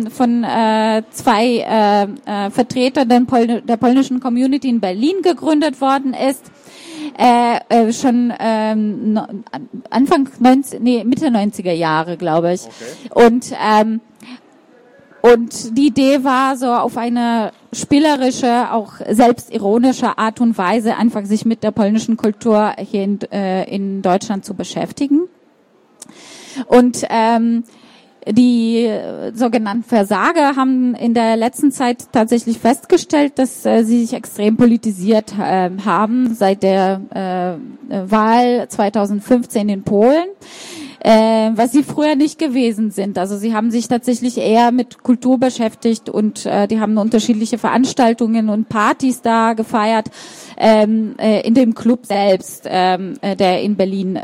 zwei Vertretern der polnischen Community in Berlin gegründet worden ist. Schon Mitte 90er Jahre, glaube ich. Okay. Und die Idee war so auf eine spielerische, auch selbstironische Art und Weise einfach sich mit der polnischen Kultur hier in Deutschland zu beschäftigen. Und die sogenannten Versager haben in der letzten Zeit tatsächlich festgestellt, dass sie sich extrem politisiert haben seit der Wahl 2015 in Polen. Was sie früher nicht gewesen sind. Also sie haben sich tatsächlich eher mit Kultur beschäftigt und die haben unterschiedliche Veranstaltungen und Partys da gefeiert in dem Club selbst, der in Berlin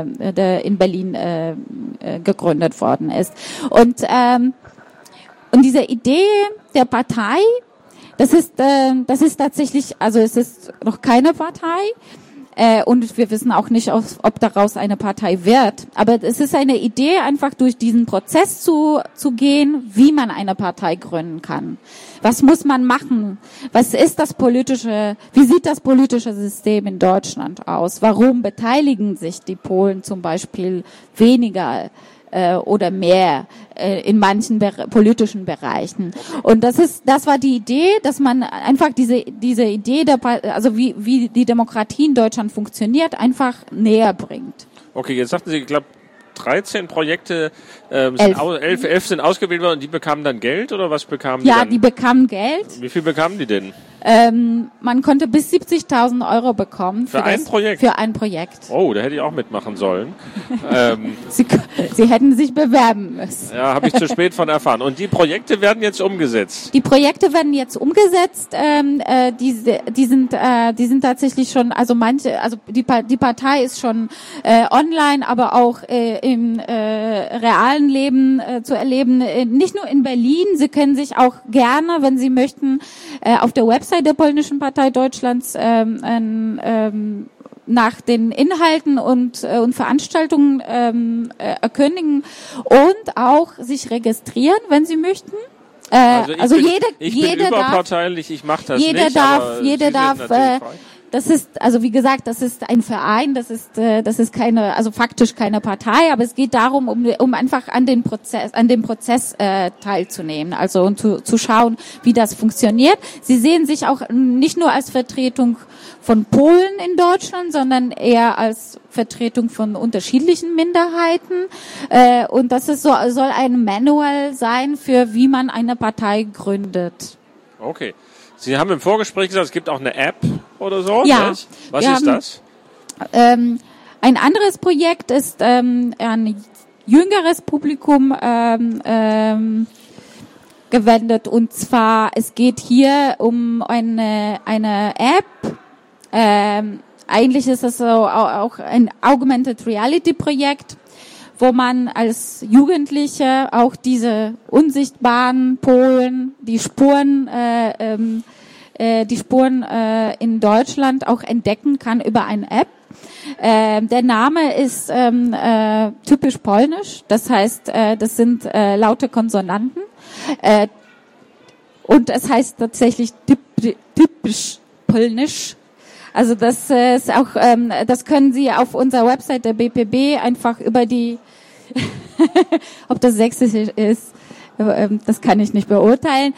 gegründet worden ist. Und diese Idee der Partei, das ist tatsächlich, also es ist noch keine Partei. Und wir wissen auch nicht, ob daraus eine Partei wird. Aber es ist eine Idee, einfach durch diesen Prozess zu gehen, wie man eine Partei gründen kann. Was muss man machen? Wie sieht das politische System in Deutschland aus? Warum beteiligen sich die Polen zum Beispiel weniger oder mehr in manchen politischen Bereichen? Und das war die Idee, dass man einfach diese Idee also wie die Demokratie in Deutschland funktioniert, einfach näher bringt. Okay, jetzt sagten Sie, ich glaube 13 Projekte, 11 sind ausgewählt worden und die bekamen dann Geld oder was bekamen die dann? Ja, die bekamen Geld. Wie viel bekamen die denn? Man konnte bis 70.000 Euro bekommen. Für ein Projekt? Für ein Projekt. Oh, da hätte ich auch mitmachen sollen. Sie hätten sich bewerben müssen. Ja, habe ich zu spät von erfahren. Und die Projekte werden jetzt umgesetzt? Die Projekte werden jetzt umgesetzt. Die sind tatsächlich schon, also die Partei ist schon online, aber auch im realen Leben zu erleben. Nicht nur in Berlin. Sie können sich auch gerne, wenn Sie möchten, auf der Website der Polnischen Partei Deutschlands nach den Inhalten und Veranstaltungen erkundigen und auch sich registrieren, wenn Sie möchten. Ich bin überparteilich, ich mache das nicht. Jeder darf. Das ist, also wie gesagt, das ist ein Verein, das ist keine, also faktisch keine Partei, aber es geht darum, um einfach an dem Prozess teilzunehmen, also und zu schauen, wie das funktioniert. Sie sehen sich auch nicht nur als Vertretung von Polen in Deutschland, sondern eher als Vertretung von unterschiedlichen Minderheiten. Und das ist soll ein Manual sein für wie man eine Partei gründet. Okay. Sie haben im Vorgespräch gesagt, es gibt auch eine App oder so. Ja. Nicht? Was ist das? Ein anderes Projekt ist ein jüngeres Publikum gewendet. Und zwar, es geht hier um eine App. Eigentlich ist es so auch ein Augmented Reality Projekt, wo man als Jugendliche auch diese unsichtbaren Polen, die Spuren in Deutschland auch entdecken kann über eine App. Der Name ist typisch polnisch, das heißt, das sind laute Konsonanten. Und es heißt tatsächlich typisch polnisch. Also das ist auch, das können Sie auf unserer Website der BPB einfach über die, ob das sächsisch ist, das kann ich nicht beurteilen.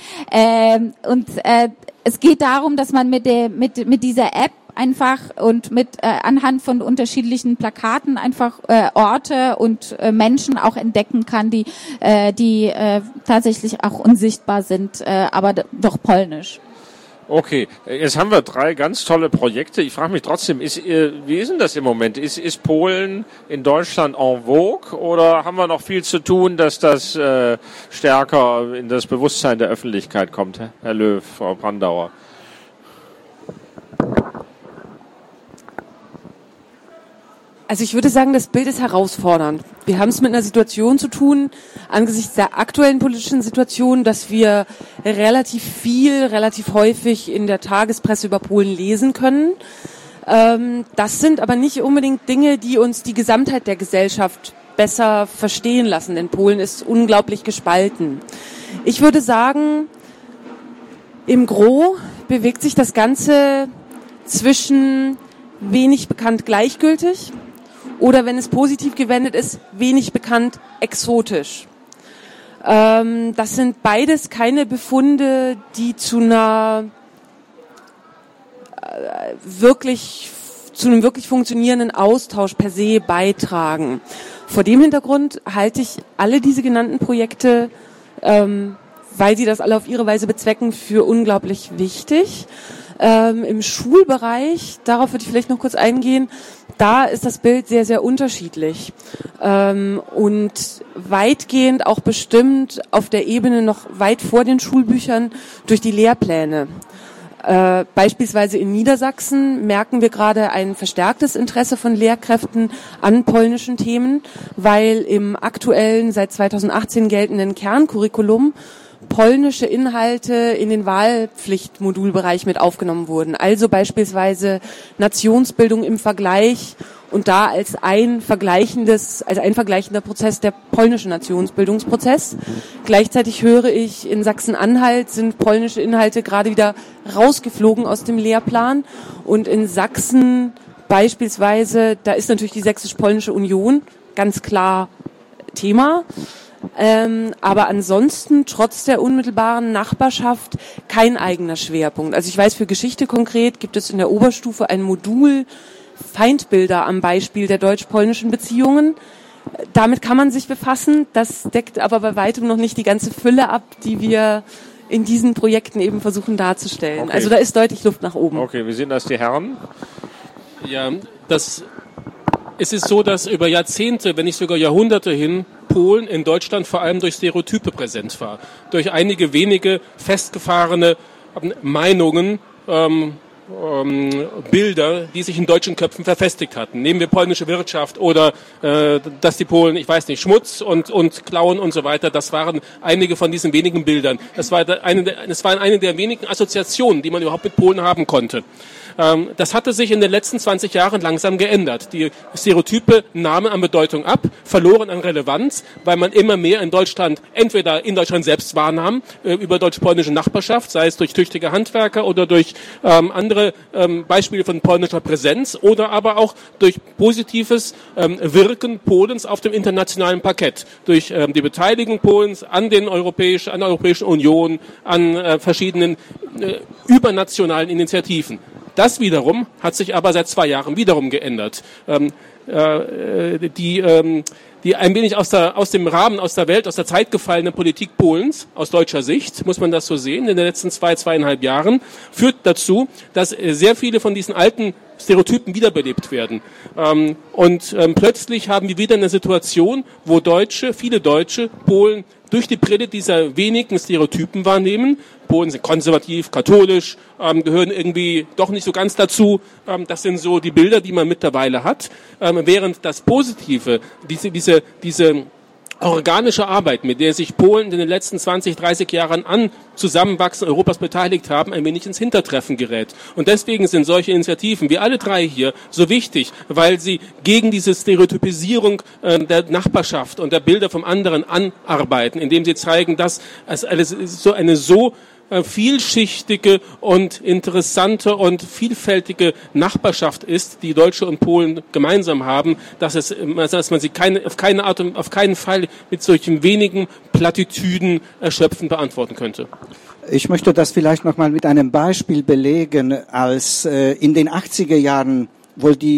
Es geht darum, dass man mit dieser App einfach und anhand von unterschiedlichen Plakaten einfach Orte und Menschen auch entdecken kann, die tatsächlich auch unsichtbar sind, aber doch polnisch. Okay, jetzt haben wir 3 ganz tolle Projekte. Ich frage mich trotzdem, wie ist denn das im Moment? Ist Polen in Deutschland en vogue oder haben wir noch viel zu tun, dass das stärker in das Bewusstsein der Öffentlichkeit kommt? Herr Löw, Frau Brandauer. Also ich würde sagen, das Bild ist herausfordernd. Wir haben es mit einer Situation zu tun, angesichts der aktuellen politischen Situation, dass wir relativ häufig in der Tagespresse über Polen lesen können. Das sind aber nicht unbedingt Dinge, die uns die Gesamtheit der Gesellschaft besser verstehen lassen, denn Polen ist unglaublich gespalten. Ich würde sagen, im Gros bewegt sich das Ganze zwischen wenig bekannt gleichgültig oder, wenn es positiv gewendet ist, wenig bekannt exotisch. Das sind beides keine Befunde, die zu einem wirklich funktionierenden Austausch per se beitragen. Vor dem Hintergrund halte ich alle diese genannten Projekte, weil sie das alle auf ihre Weise bezwecken, für unglaublich wichtig. Im Schulbereich, darauf würde ich vielleicht noch kurz eingehen, da ist das Bild sehr, sehr unterschiedlich und weitgehend auch bestimmt auf der Ebene noch weit vor den Schulbüchern durch die Lehrpläne. Beispielsweise in Niedersachsen merken wir gerade ein verstärktes Interesse von Lehrkräften an polnischen Themen, weil im aktuellen, seit 2018 geltenden Kerncurriculum polnische Inhalte in den Wahlpflichtmodulbereich mit aufgenommen wurden. Also beispielsweise Nationsbildung im Vergleich und da als ein vergleichender Prozess der polnische Nationsbildungsprozess. Gleichzeitig höre ich, in Sachsen-Anhalt sind polnische Inhalte gerade wieder rausgeflogen aus dem Lehrplan und in Sachsen beispielsweise, da ist natürlich die Sächsisch-Polnische Union ganz klar Thema. Aber ansonsten, trotz der unmittelbaren Nachbarschaft, kein eigener Schwerpunkt. Also ich weiß, für Geschichte konkret gibt es in der Oberstufe ein Modul Feindbilder am Beispiel der deutsch-polnischen Beziehungen. Damit kann man sich befassen. Das deckt aber bei weitem noch nicht die ganze Fülle ab, die wir in diesen Projekten eben versuchen darzustellen. Okay. Also da ist deutlich Luft nach oben. Okay, wie sehen das die Herren? Ja, es ist so, dass über Jahrzehnte, wenn nicht sogar Jahrhunderte hin, Polen in Deutschland vor allem durch Stereotype präsent war. Durch einige wenige festgefahrene Meinungen, Bilder, die sich in deutschen Köpfen verfestigt hatten. Nehmen wir polnische Wirtschaft oder dass die Polen, ich weiß nicht, Schmutz und klauen und so weiter. Das waren einige von diesen wenigen Bildern. Das waren eine der wenigen Assoziationen, die man überhaupt mit Polen haben konnte. Das hatte sich in den letzten 20 Jahren langsam geändert. Die Stereotype nahmen an Bedeutung ab, verloren an Relevanz, weil man immer mehr entweder in Deutschland selbst wahrnahm, über deutsch-polnische Nachbarschaft, sei es durch tüchtige Handwerker oder durch andere Beispiele von polnischer Präsenz oder aber auch durch positives Wirken Polens auf dem internationalen Parkett, durch die Beteiligung Polens an der Europäischen Union, an verschiedenen übernationalen Initiativen. Das wiederum hat sich aber seit 2 Jahren wiederum geändert. Die ein wenig aus dem Rahmen, aus der Welt, aus der Zeit gefallene Politik Polens, aus deutscher Sicht, muss man das so sehen, in den letzten 2,5 Jahren, führt dazu, dass sehr viele von diesen alten Stereotypen wiederbelebt werden. Plötzlich haben wir wieder eine Situation, wo viele Deutsche Polen durch die Brille dieser wenigen Stereotypen wahrnehmen. Polen sind konservativ, katholisch, gehören irgendwie doch nicht so ganz dazu. Das sind so die Bilder, die man mittlerweile hat. Während das Positive, diese organische Arbeit, mit der sich Polen in den letzten 20, 30 Jahren an Zusammenwachsen Europas beteiligt haben, ein wenig ins Hintertreffen gerät. Und deswegen sind solche Initiativen wie alle 3 hier so wichtig, weil sie gegen diese Stereotypisierung der Nachbarschaft und der Bilder vom anderen anarbeiten, indem sie zeigen, dass es eine so vielschichtige und interessante und vielfältige Nachbarschaft ist, die Deutsche und Polen gemeinsam haben, dass man sie auf keinen Fall mit solchen wenigen Plattitüden erschöpfend beantworten könnte. Ich möchte das vielleicht noch mal mit einem Beispiel belegen, als in den 80er Jahren wohl die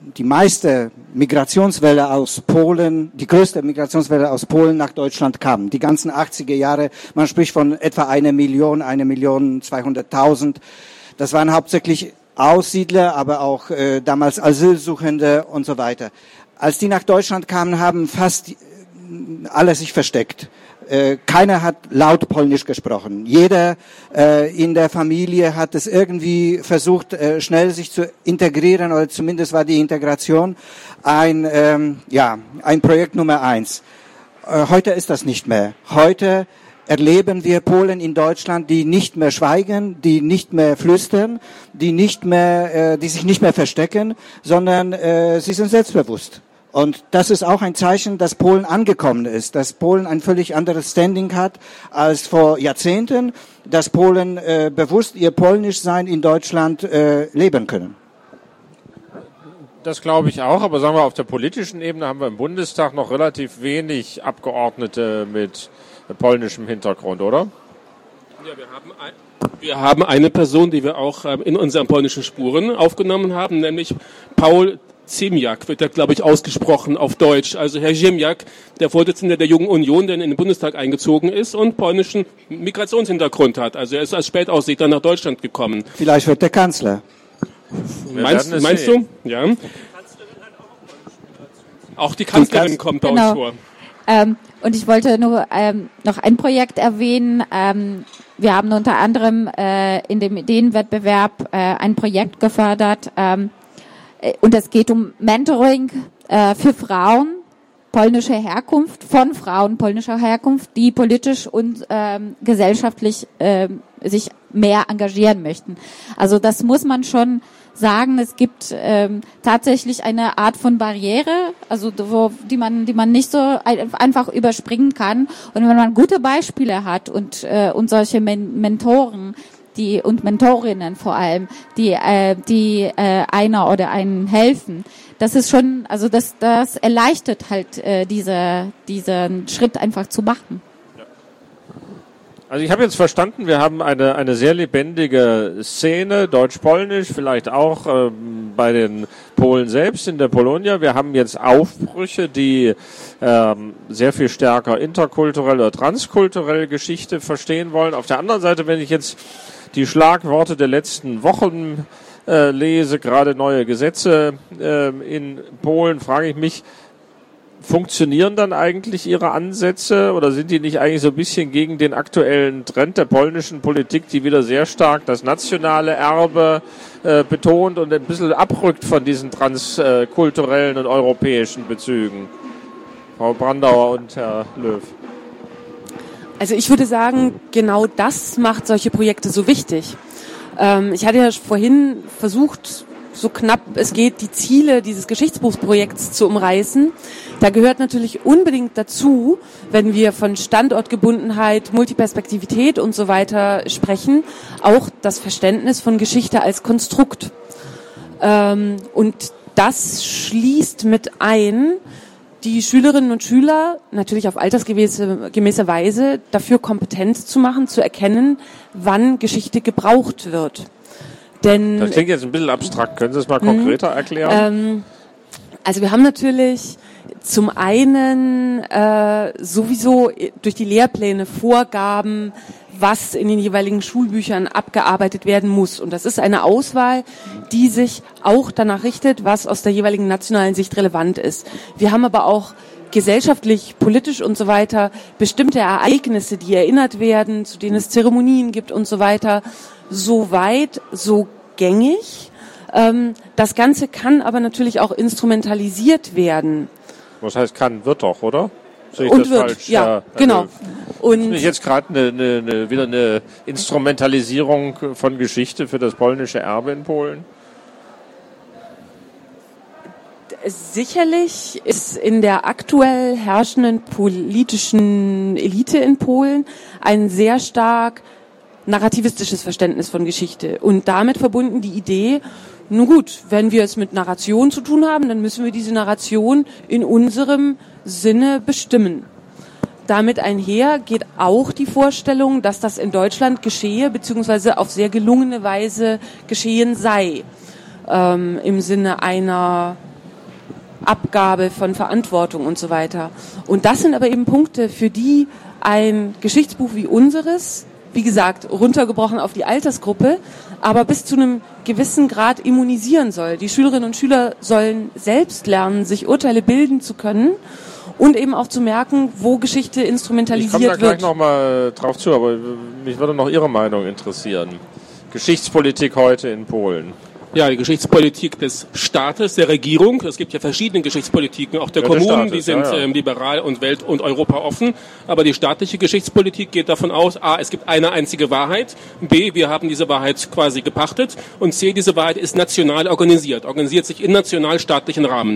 die meiste Migrationswelle aus Polen, die größte Migrationswelle aus Polen nach Deutschland kam. Die ganzen 80er Jahre, man spricht von etwa 1.200.000. Das waren hauptsächlich Aussiedler, aber auch damals Asylsuchende und so weiter. Als die nach Deutschland kamen, haben fast alle sich versteckt. Keiner hat laut Polnisch gesprochen. Jeder in der Familie hat es irgendwie versucht, schnell sich zu integrieren, oder zumindest war die Integration ein Projekt Nummer 1. Heute ist das nicht mehr. Heute erleben wir Polen in Deutschland, die nicht mehr schweigen, die nicht mehr flüstern, die sich nicht mehr verstecken, sondern sie sind selbstbewusst. Und das ist auch ein Zeichen, dass Polen angekommen ist, dass Polen ein völlig anderes Standing hat als vor Jahrzehnten, dass Polen bewusst ihr Polnischsein in Deutschland leben können. Das glaube ich auch, aber sagen wir, auf der politischen Ebene haben wir im Bundestag noch relativ wenig Abgeordnete mit polnischem Hintergrund, oder? Ja, wir haben eine Person, die wir auch in unseren polnischen Spuren aufgenommen haben, nämlich Paul Ziemiak, wird ja, glaube ich, ausgesprochen auf Deutsch. Also Herr Ziemiak, der Vorsitzende der Jungen Union, der in den Bundestag eingezogen ist und polnischen Migrationshintergrund hat. Also er ist als Spätaussiedler nach Deutschland gekommen. Vielleicht wird der Kanzler. Meinst du? Ja. Auch die Kanzlerin kommt bei uns vor. Und ich wollte nur noch ein Projekt erwähnen. Wir haben unter anderem in dem Ideenwettbewerb ein Projekt gefördert, und es geht um Mentoring für Frauen polnischer Herkunft, von Frauen polnischer Herkunft, die politisch und gesellschaftlich sich mehr engagieren möchten. Also das muss man schon sagen. Es gibt tatsächlich eine Art von Barriere, also die man nicht so einfach überspringen kann. Und wenn man gute Beispiele hat und solche Mentoren, und Mentorinnen vor allem, die einer oder einen helfen. Das ist schon, also das erleichtert halt diesen Schritt einfach zu machen. Also ich habe jetzt verstanden, wir haben eine sehr lebendige Szene, deutsch-polnisch, vielleicht auch bei den Polen selbst in der Polonia. Wir haben jetzt Aufbrüche, die sehr viel stärker interkulturell oder transkulturell Geschichte verstehen wollen. Auf der anderen Seite, wenn ich jetzt die Schlagworte der letzten Wochen lese, gerade neue Gesetze in Polen, frage ich mich, funktionieren dann eigentlich Ihre Ansätze oder sind die nicht eigentlich so ein bisschen gegen den aktuellen Trend der polnischen Politik, die wieder sehr stark das nationale Erbe betont und ein bisschen abrückt von diesen transkulturellen und europäischen Bezügen? Frau Brandauer und Herr Löw. Also ich würde sagen, genau das macht solche Projekte so wichtig. Ich hatte ja vorhin versucht, so knapp es geht, die Ziele dieses Geschichtsbuchprojekts zu umreißen. Da gehört natürlich unbedingt dazu, wenn wir von Standortgebundenheit, Multiperspektivität und so weiter sprechen, auch das Verständnis von Geschichte als Konstrukt. Und das schließt mit ein, die Schülerinnen und Schüler natürlich auf altersgemäße Weise dafür kompetent zu machen, zu erkennen, wann Geschichte gebraucht wird. Denn das klingt jetzt ein bisschen abstrakt. Können Sie es mal konkreter erklären? Also wir haben natürlich zum einen sowieso durch die Lehrpläne Vorgaben, was in den jeweiligen Schulbüchern abgearbeitet werden muss. Und das ist eine Auswahl, die sich auch danach richtet, was aus der jeweiligen nationalen Sicht relevant ist. Wir haben aber auch gesellschaftlich, politisch und so weiter bestimmte Ereignisse, die erinnert werden, zu denen es Zeremonien gibt und so weiter, so weit, so gängig. Das Ganze kann aber natürlich auch instrumentalisiert werden. Was heißt kann, wird doch, oder? Sehe ich und das wird, falsch? ja, genau. Und ist jetzt gerade wieder eine Instrumentalisierung von Geschichte für das polnische Erbe in Polen? Sicherlich ist in der aktuell herrschenden politischen Elite in Polen ein sehr stark narrativistisches Verständnis von Geschichte und damit verbunden die Idee, nun gut, wenn wir es mit Narration zu tun haben, dann müssen wir diese Narration in unserem Sinne bestimmen. Damit einher geht auch die Vorstellung, dass das in Deutschland geschehe, beziehungsweise auf sehr gelungene Weise geschehen sei. Im Sinne einer Abgabe von Verantwortung und so weiter. Und das sind aber eben Punkte, für die ein Geschichtsbuch wie unseres, wie gesagt, runtergebrochen auf die Altersgruppe, aber bis zu einem gewissen Grad immunisieren soll. Die Schülerinnen und Schüler sollen selbst lernen, sich Urteile bilden zu können und eben auch zu merken, wo Geschichte instrumentalisiert wird. Ich komme da gleich nochmal drauf zu, aber mich würde noch Ihre Meinung interessieren. Geschichtspolitik heute in Polen. Ja, die Geschichtspolitik des Staates, der Regierung. Es gibt ja verschiedene Geschichtspolitiken, auch der Kommunen, die sind liberal und welt- und Europa offen. Aber die staatliche Geschichtspolitik geht davon aus, a, es gibt eine einzige Wahrheit, b, wir haben diese Wahrheit quasi gepachtet und c, diese Wahrheit ist national organisiert sich in nationalstaatlichen Rahmen.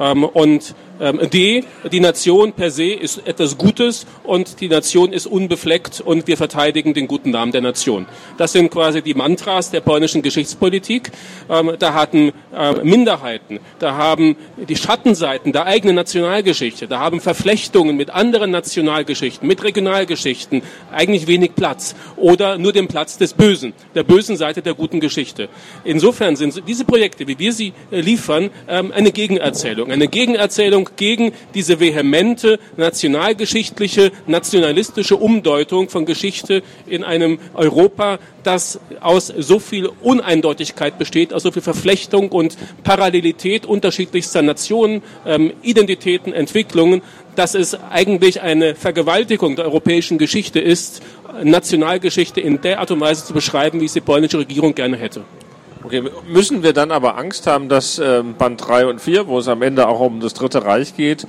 Und D, die Nation per se ist etwas Gutes und die Nation ist unbefleckt und wir verteidigen den guten Namen der Nation. Das sind quasi die Mantras der polnischen Geschichtspolitik. Da hatten Minderheiten, da haben die Schattenseiten der eigenen Nationalgeschichte, da haben Verflechtungen mit anderen Nationalgeschichten, mit Regionalgeschichten eigentlich wenig Platz oder nur den Platz des Bösen, der bösen Seite der guten Geschichte. Insofern sind diese Projekte, wie wir sie liefern, eine Gegenerzählung gegen diese vehemente nationalgeschichtliche, nationalistische Umdeutung von Geschichte in einem Europa, das aus so viel Uneindeutigkeit besteht, aus so viel Verflechtung und Parallelität unterschiedlichster Nationen, Identitäten, Entwicklungen, dass es eigentlich eine Vergewaltigung der europäischen Geschichte ist, Nationalgeschichte in der Art und Weise zu beschreiben, wie es die polnische Regierung gerne hätte. Okay, müssen wir dann aber Angst haben, dass Band 3 und 4, wo es am Ende auch um das Dritte Reich geht,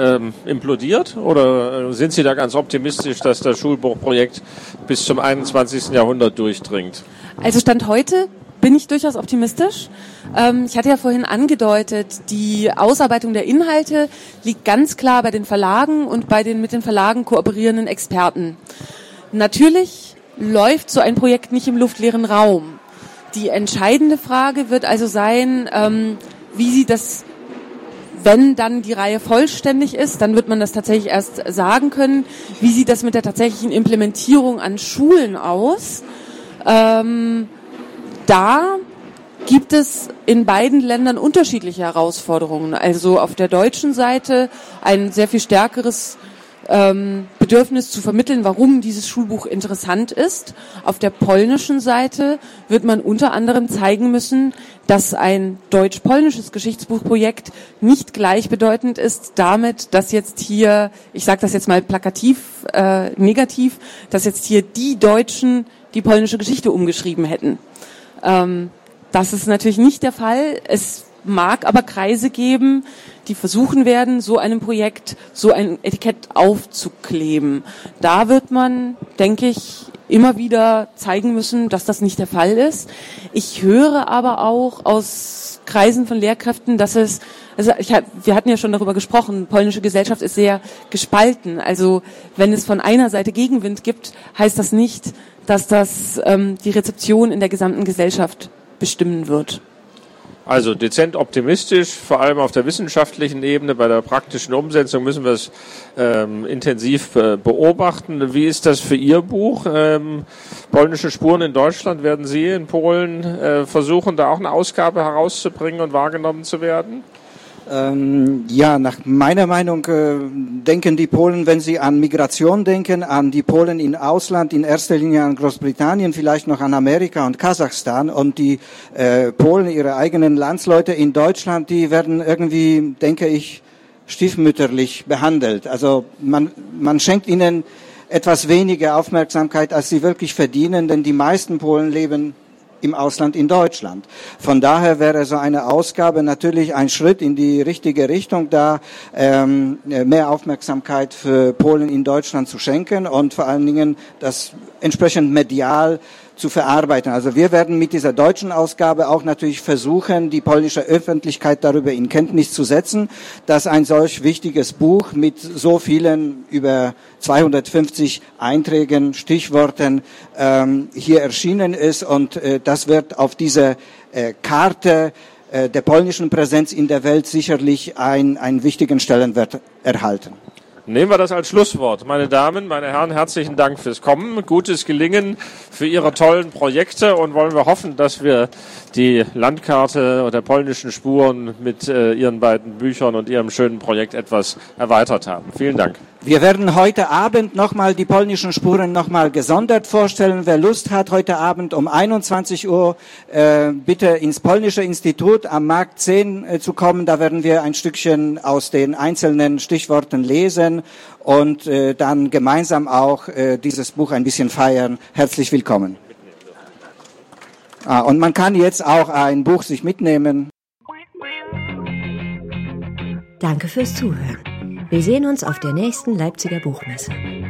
implodiert? Oder sind Sie da ganz optimistisch, dass das Schulbuchprojekt bis zum 21. Jahrhundert durchdringt? Also Stand heute bin ich durchaus optimistisch. Ich hatte ja vorhin angedeutet, die Ausarbeitung der Inhalte liegt ganz klar bei den Verlagen und bei den mit den Verlagen kooperierenden Experten. Natürlich läuft so ein Projekt nicht im luftleeren Raum. Die entscheidende Frage wird also sein, wie Sie das, wenn dann die Reihe vollständig ist, dann wird man das tatsächlich erst sagen können, wie sieht das mit der tatsächlichen Implementierung an Schulen aus? Da gibt es in beiden Ländern unterschiedliche Herausforderungen. Also auf der deutschen Seite ein sehr viel stärkeres Bedürfnis zu vermitteln, warum dieses Schulbuch interessant ist. Auf der polnischen Seite wird man unter anderem zeigen müssen, dass ein deutsch-polnisches Geschichtsbuchprojekt nicht gleichbedeutend ist damit, dass jetzt hier, ich sage das jetzt mal plakativ, negativ, dass jetzt hier die Deutschen die polnische Geschichte umgeschrieben hätten. Das ist natürlich nicht der Fall. Es mag aber Kreise geben, die versuchen werden, so einem Projekt so ein Etikett aufzukleben. Da wird man, denke ich, immer wieder zeigen müssen, dass das nicht der Fall ist. Ich höre aber auch aus Kreisen von Lehrkräften, dass es, wir hatten ja schon darüber gesprochen, polnische Gesellschaft ist sehr gespalten. Also wenn es von einer Seite Gegenwind gibt, heißt das nicht, dass das die Rezeption in der gesamten Gesellschaft bestimmen wird. Also dezent optimistisch, vor allem auf der wissenschaftlichen Ebene. Bei der praktischen Umsetzung müssen wir es intensiv beobachten. Wie ist das für Ihr Buch? Polnische Spuren in Deutschland, werden Sie in Polen versuchen, da auch eine Ausgabe herauszubringen und wahrgenommen zu werden? Ja, nach meiner Meinung denken die Polen, wenn sie an Migration denken, an die Polen im Ausland, in erster Linie an Großbritannien, vielleicht noch an Amerika und Kasachstan, und die Polen, ihre eigenen Landsleute in Deutschland, die werden irgendwie, denke ich, stiefmütterlich behandelt. Also man schenkt ihnen etwas weniger Aufmerksamkeit, als sie wirklich verdienen, denn die meisten Polen leben im Ausland in Deutschland. Von daher wäre so eine Ausgabe natürlich ein Schritt in die richtige Richtung, da mehr Aufmerksamkeit für Polen in Deutschland zu schenken und vor allen Dingen das entsprechend medial zu verarbeiten. Also wir werden mit dieser deutschen Ausgabe auch natürlich versuchen, die polnische Öffentlichkeit darüber in Kenntnis zu setzen, dass ein solch wichtiges Buch mit so vielen, über 250 Einträgen, Stichworten hier erschienen ist, und das wird auf dieser Karte der polnischen Präsenz in der Welt sicherlich einen wichtigen Stellenwert erhalten. Nehmen wir das als Schlusswort. Meine Damen, meine Herren, herzlichen Dank fürs Kommen, gutes Gelingen für Ihre tollen Projekte und wollen wir hoffen, dass wir die Landkarte der polnischen Spuren mit Ihren beiden Büchern und Ihrem schönen Projekt etwas erweitert haben. Vielen Dank. Wir werden heute Abend nochmal die polnischen Spuren nochmal gesondert vorstellen. Wer Lust hat, heute Abend um 21 Uhr bitte ins Polnische Institut am Markt 10 zu kommen. Da werden wir ein Stückchen aus den einzelnen Stichworten lesen und dann gemeinsam auch dieses Buch ein bisschen feiern. Herzlich willkommen. Und man kann jetzt auch ein Buch sich mitnehmen. Danke fürs Zuhören. Wir sehen uns auf der nächsten Leipziger Buchmesse.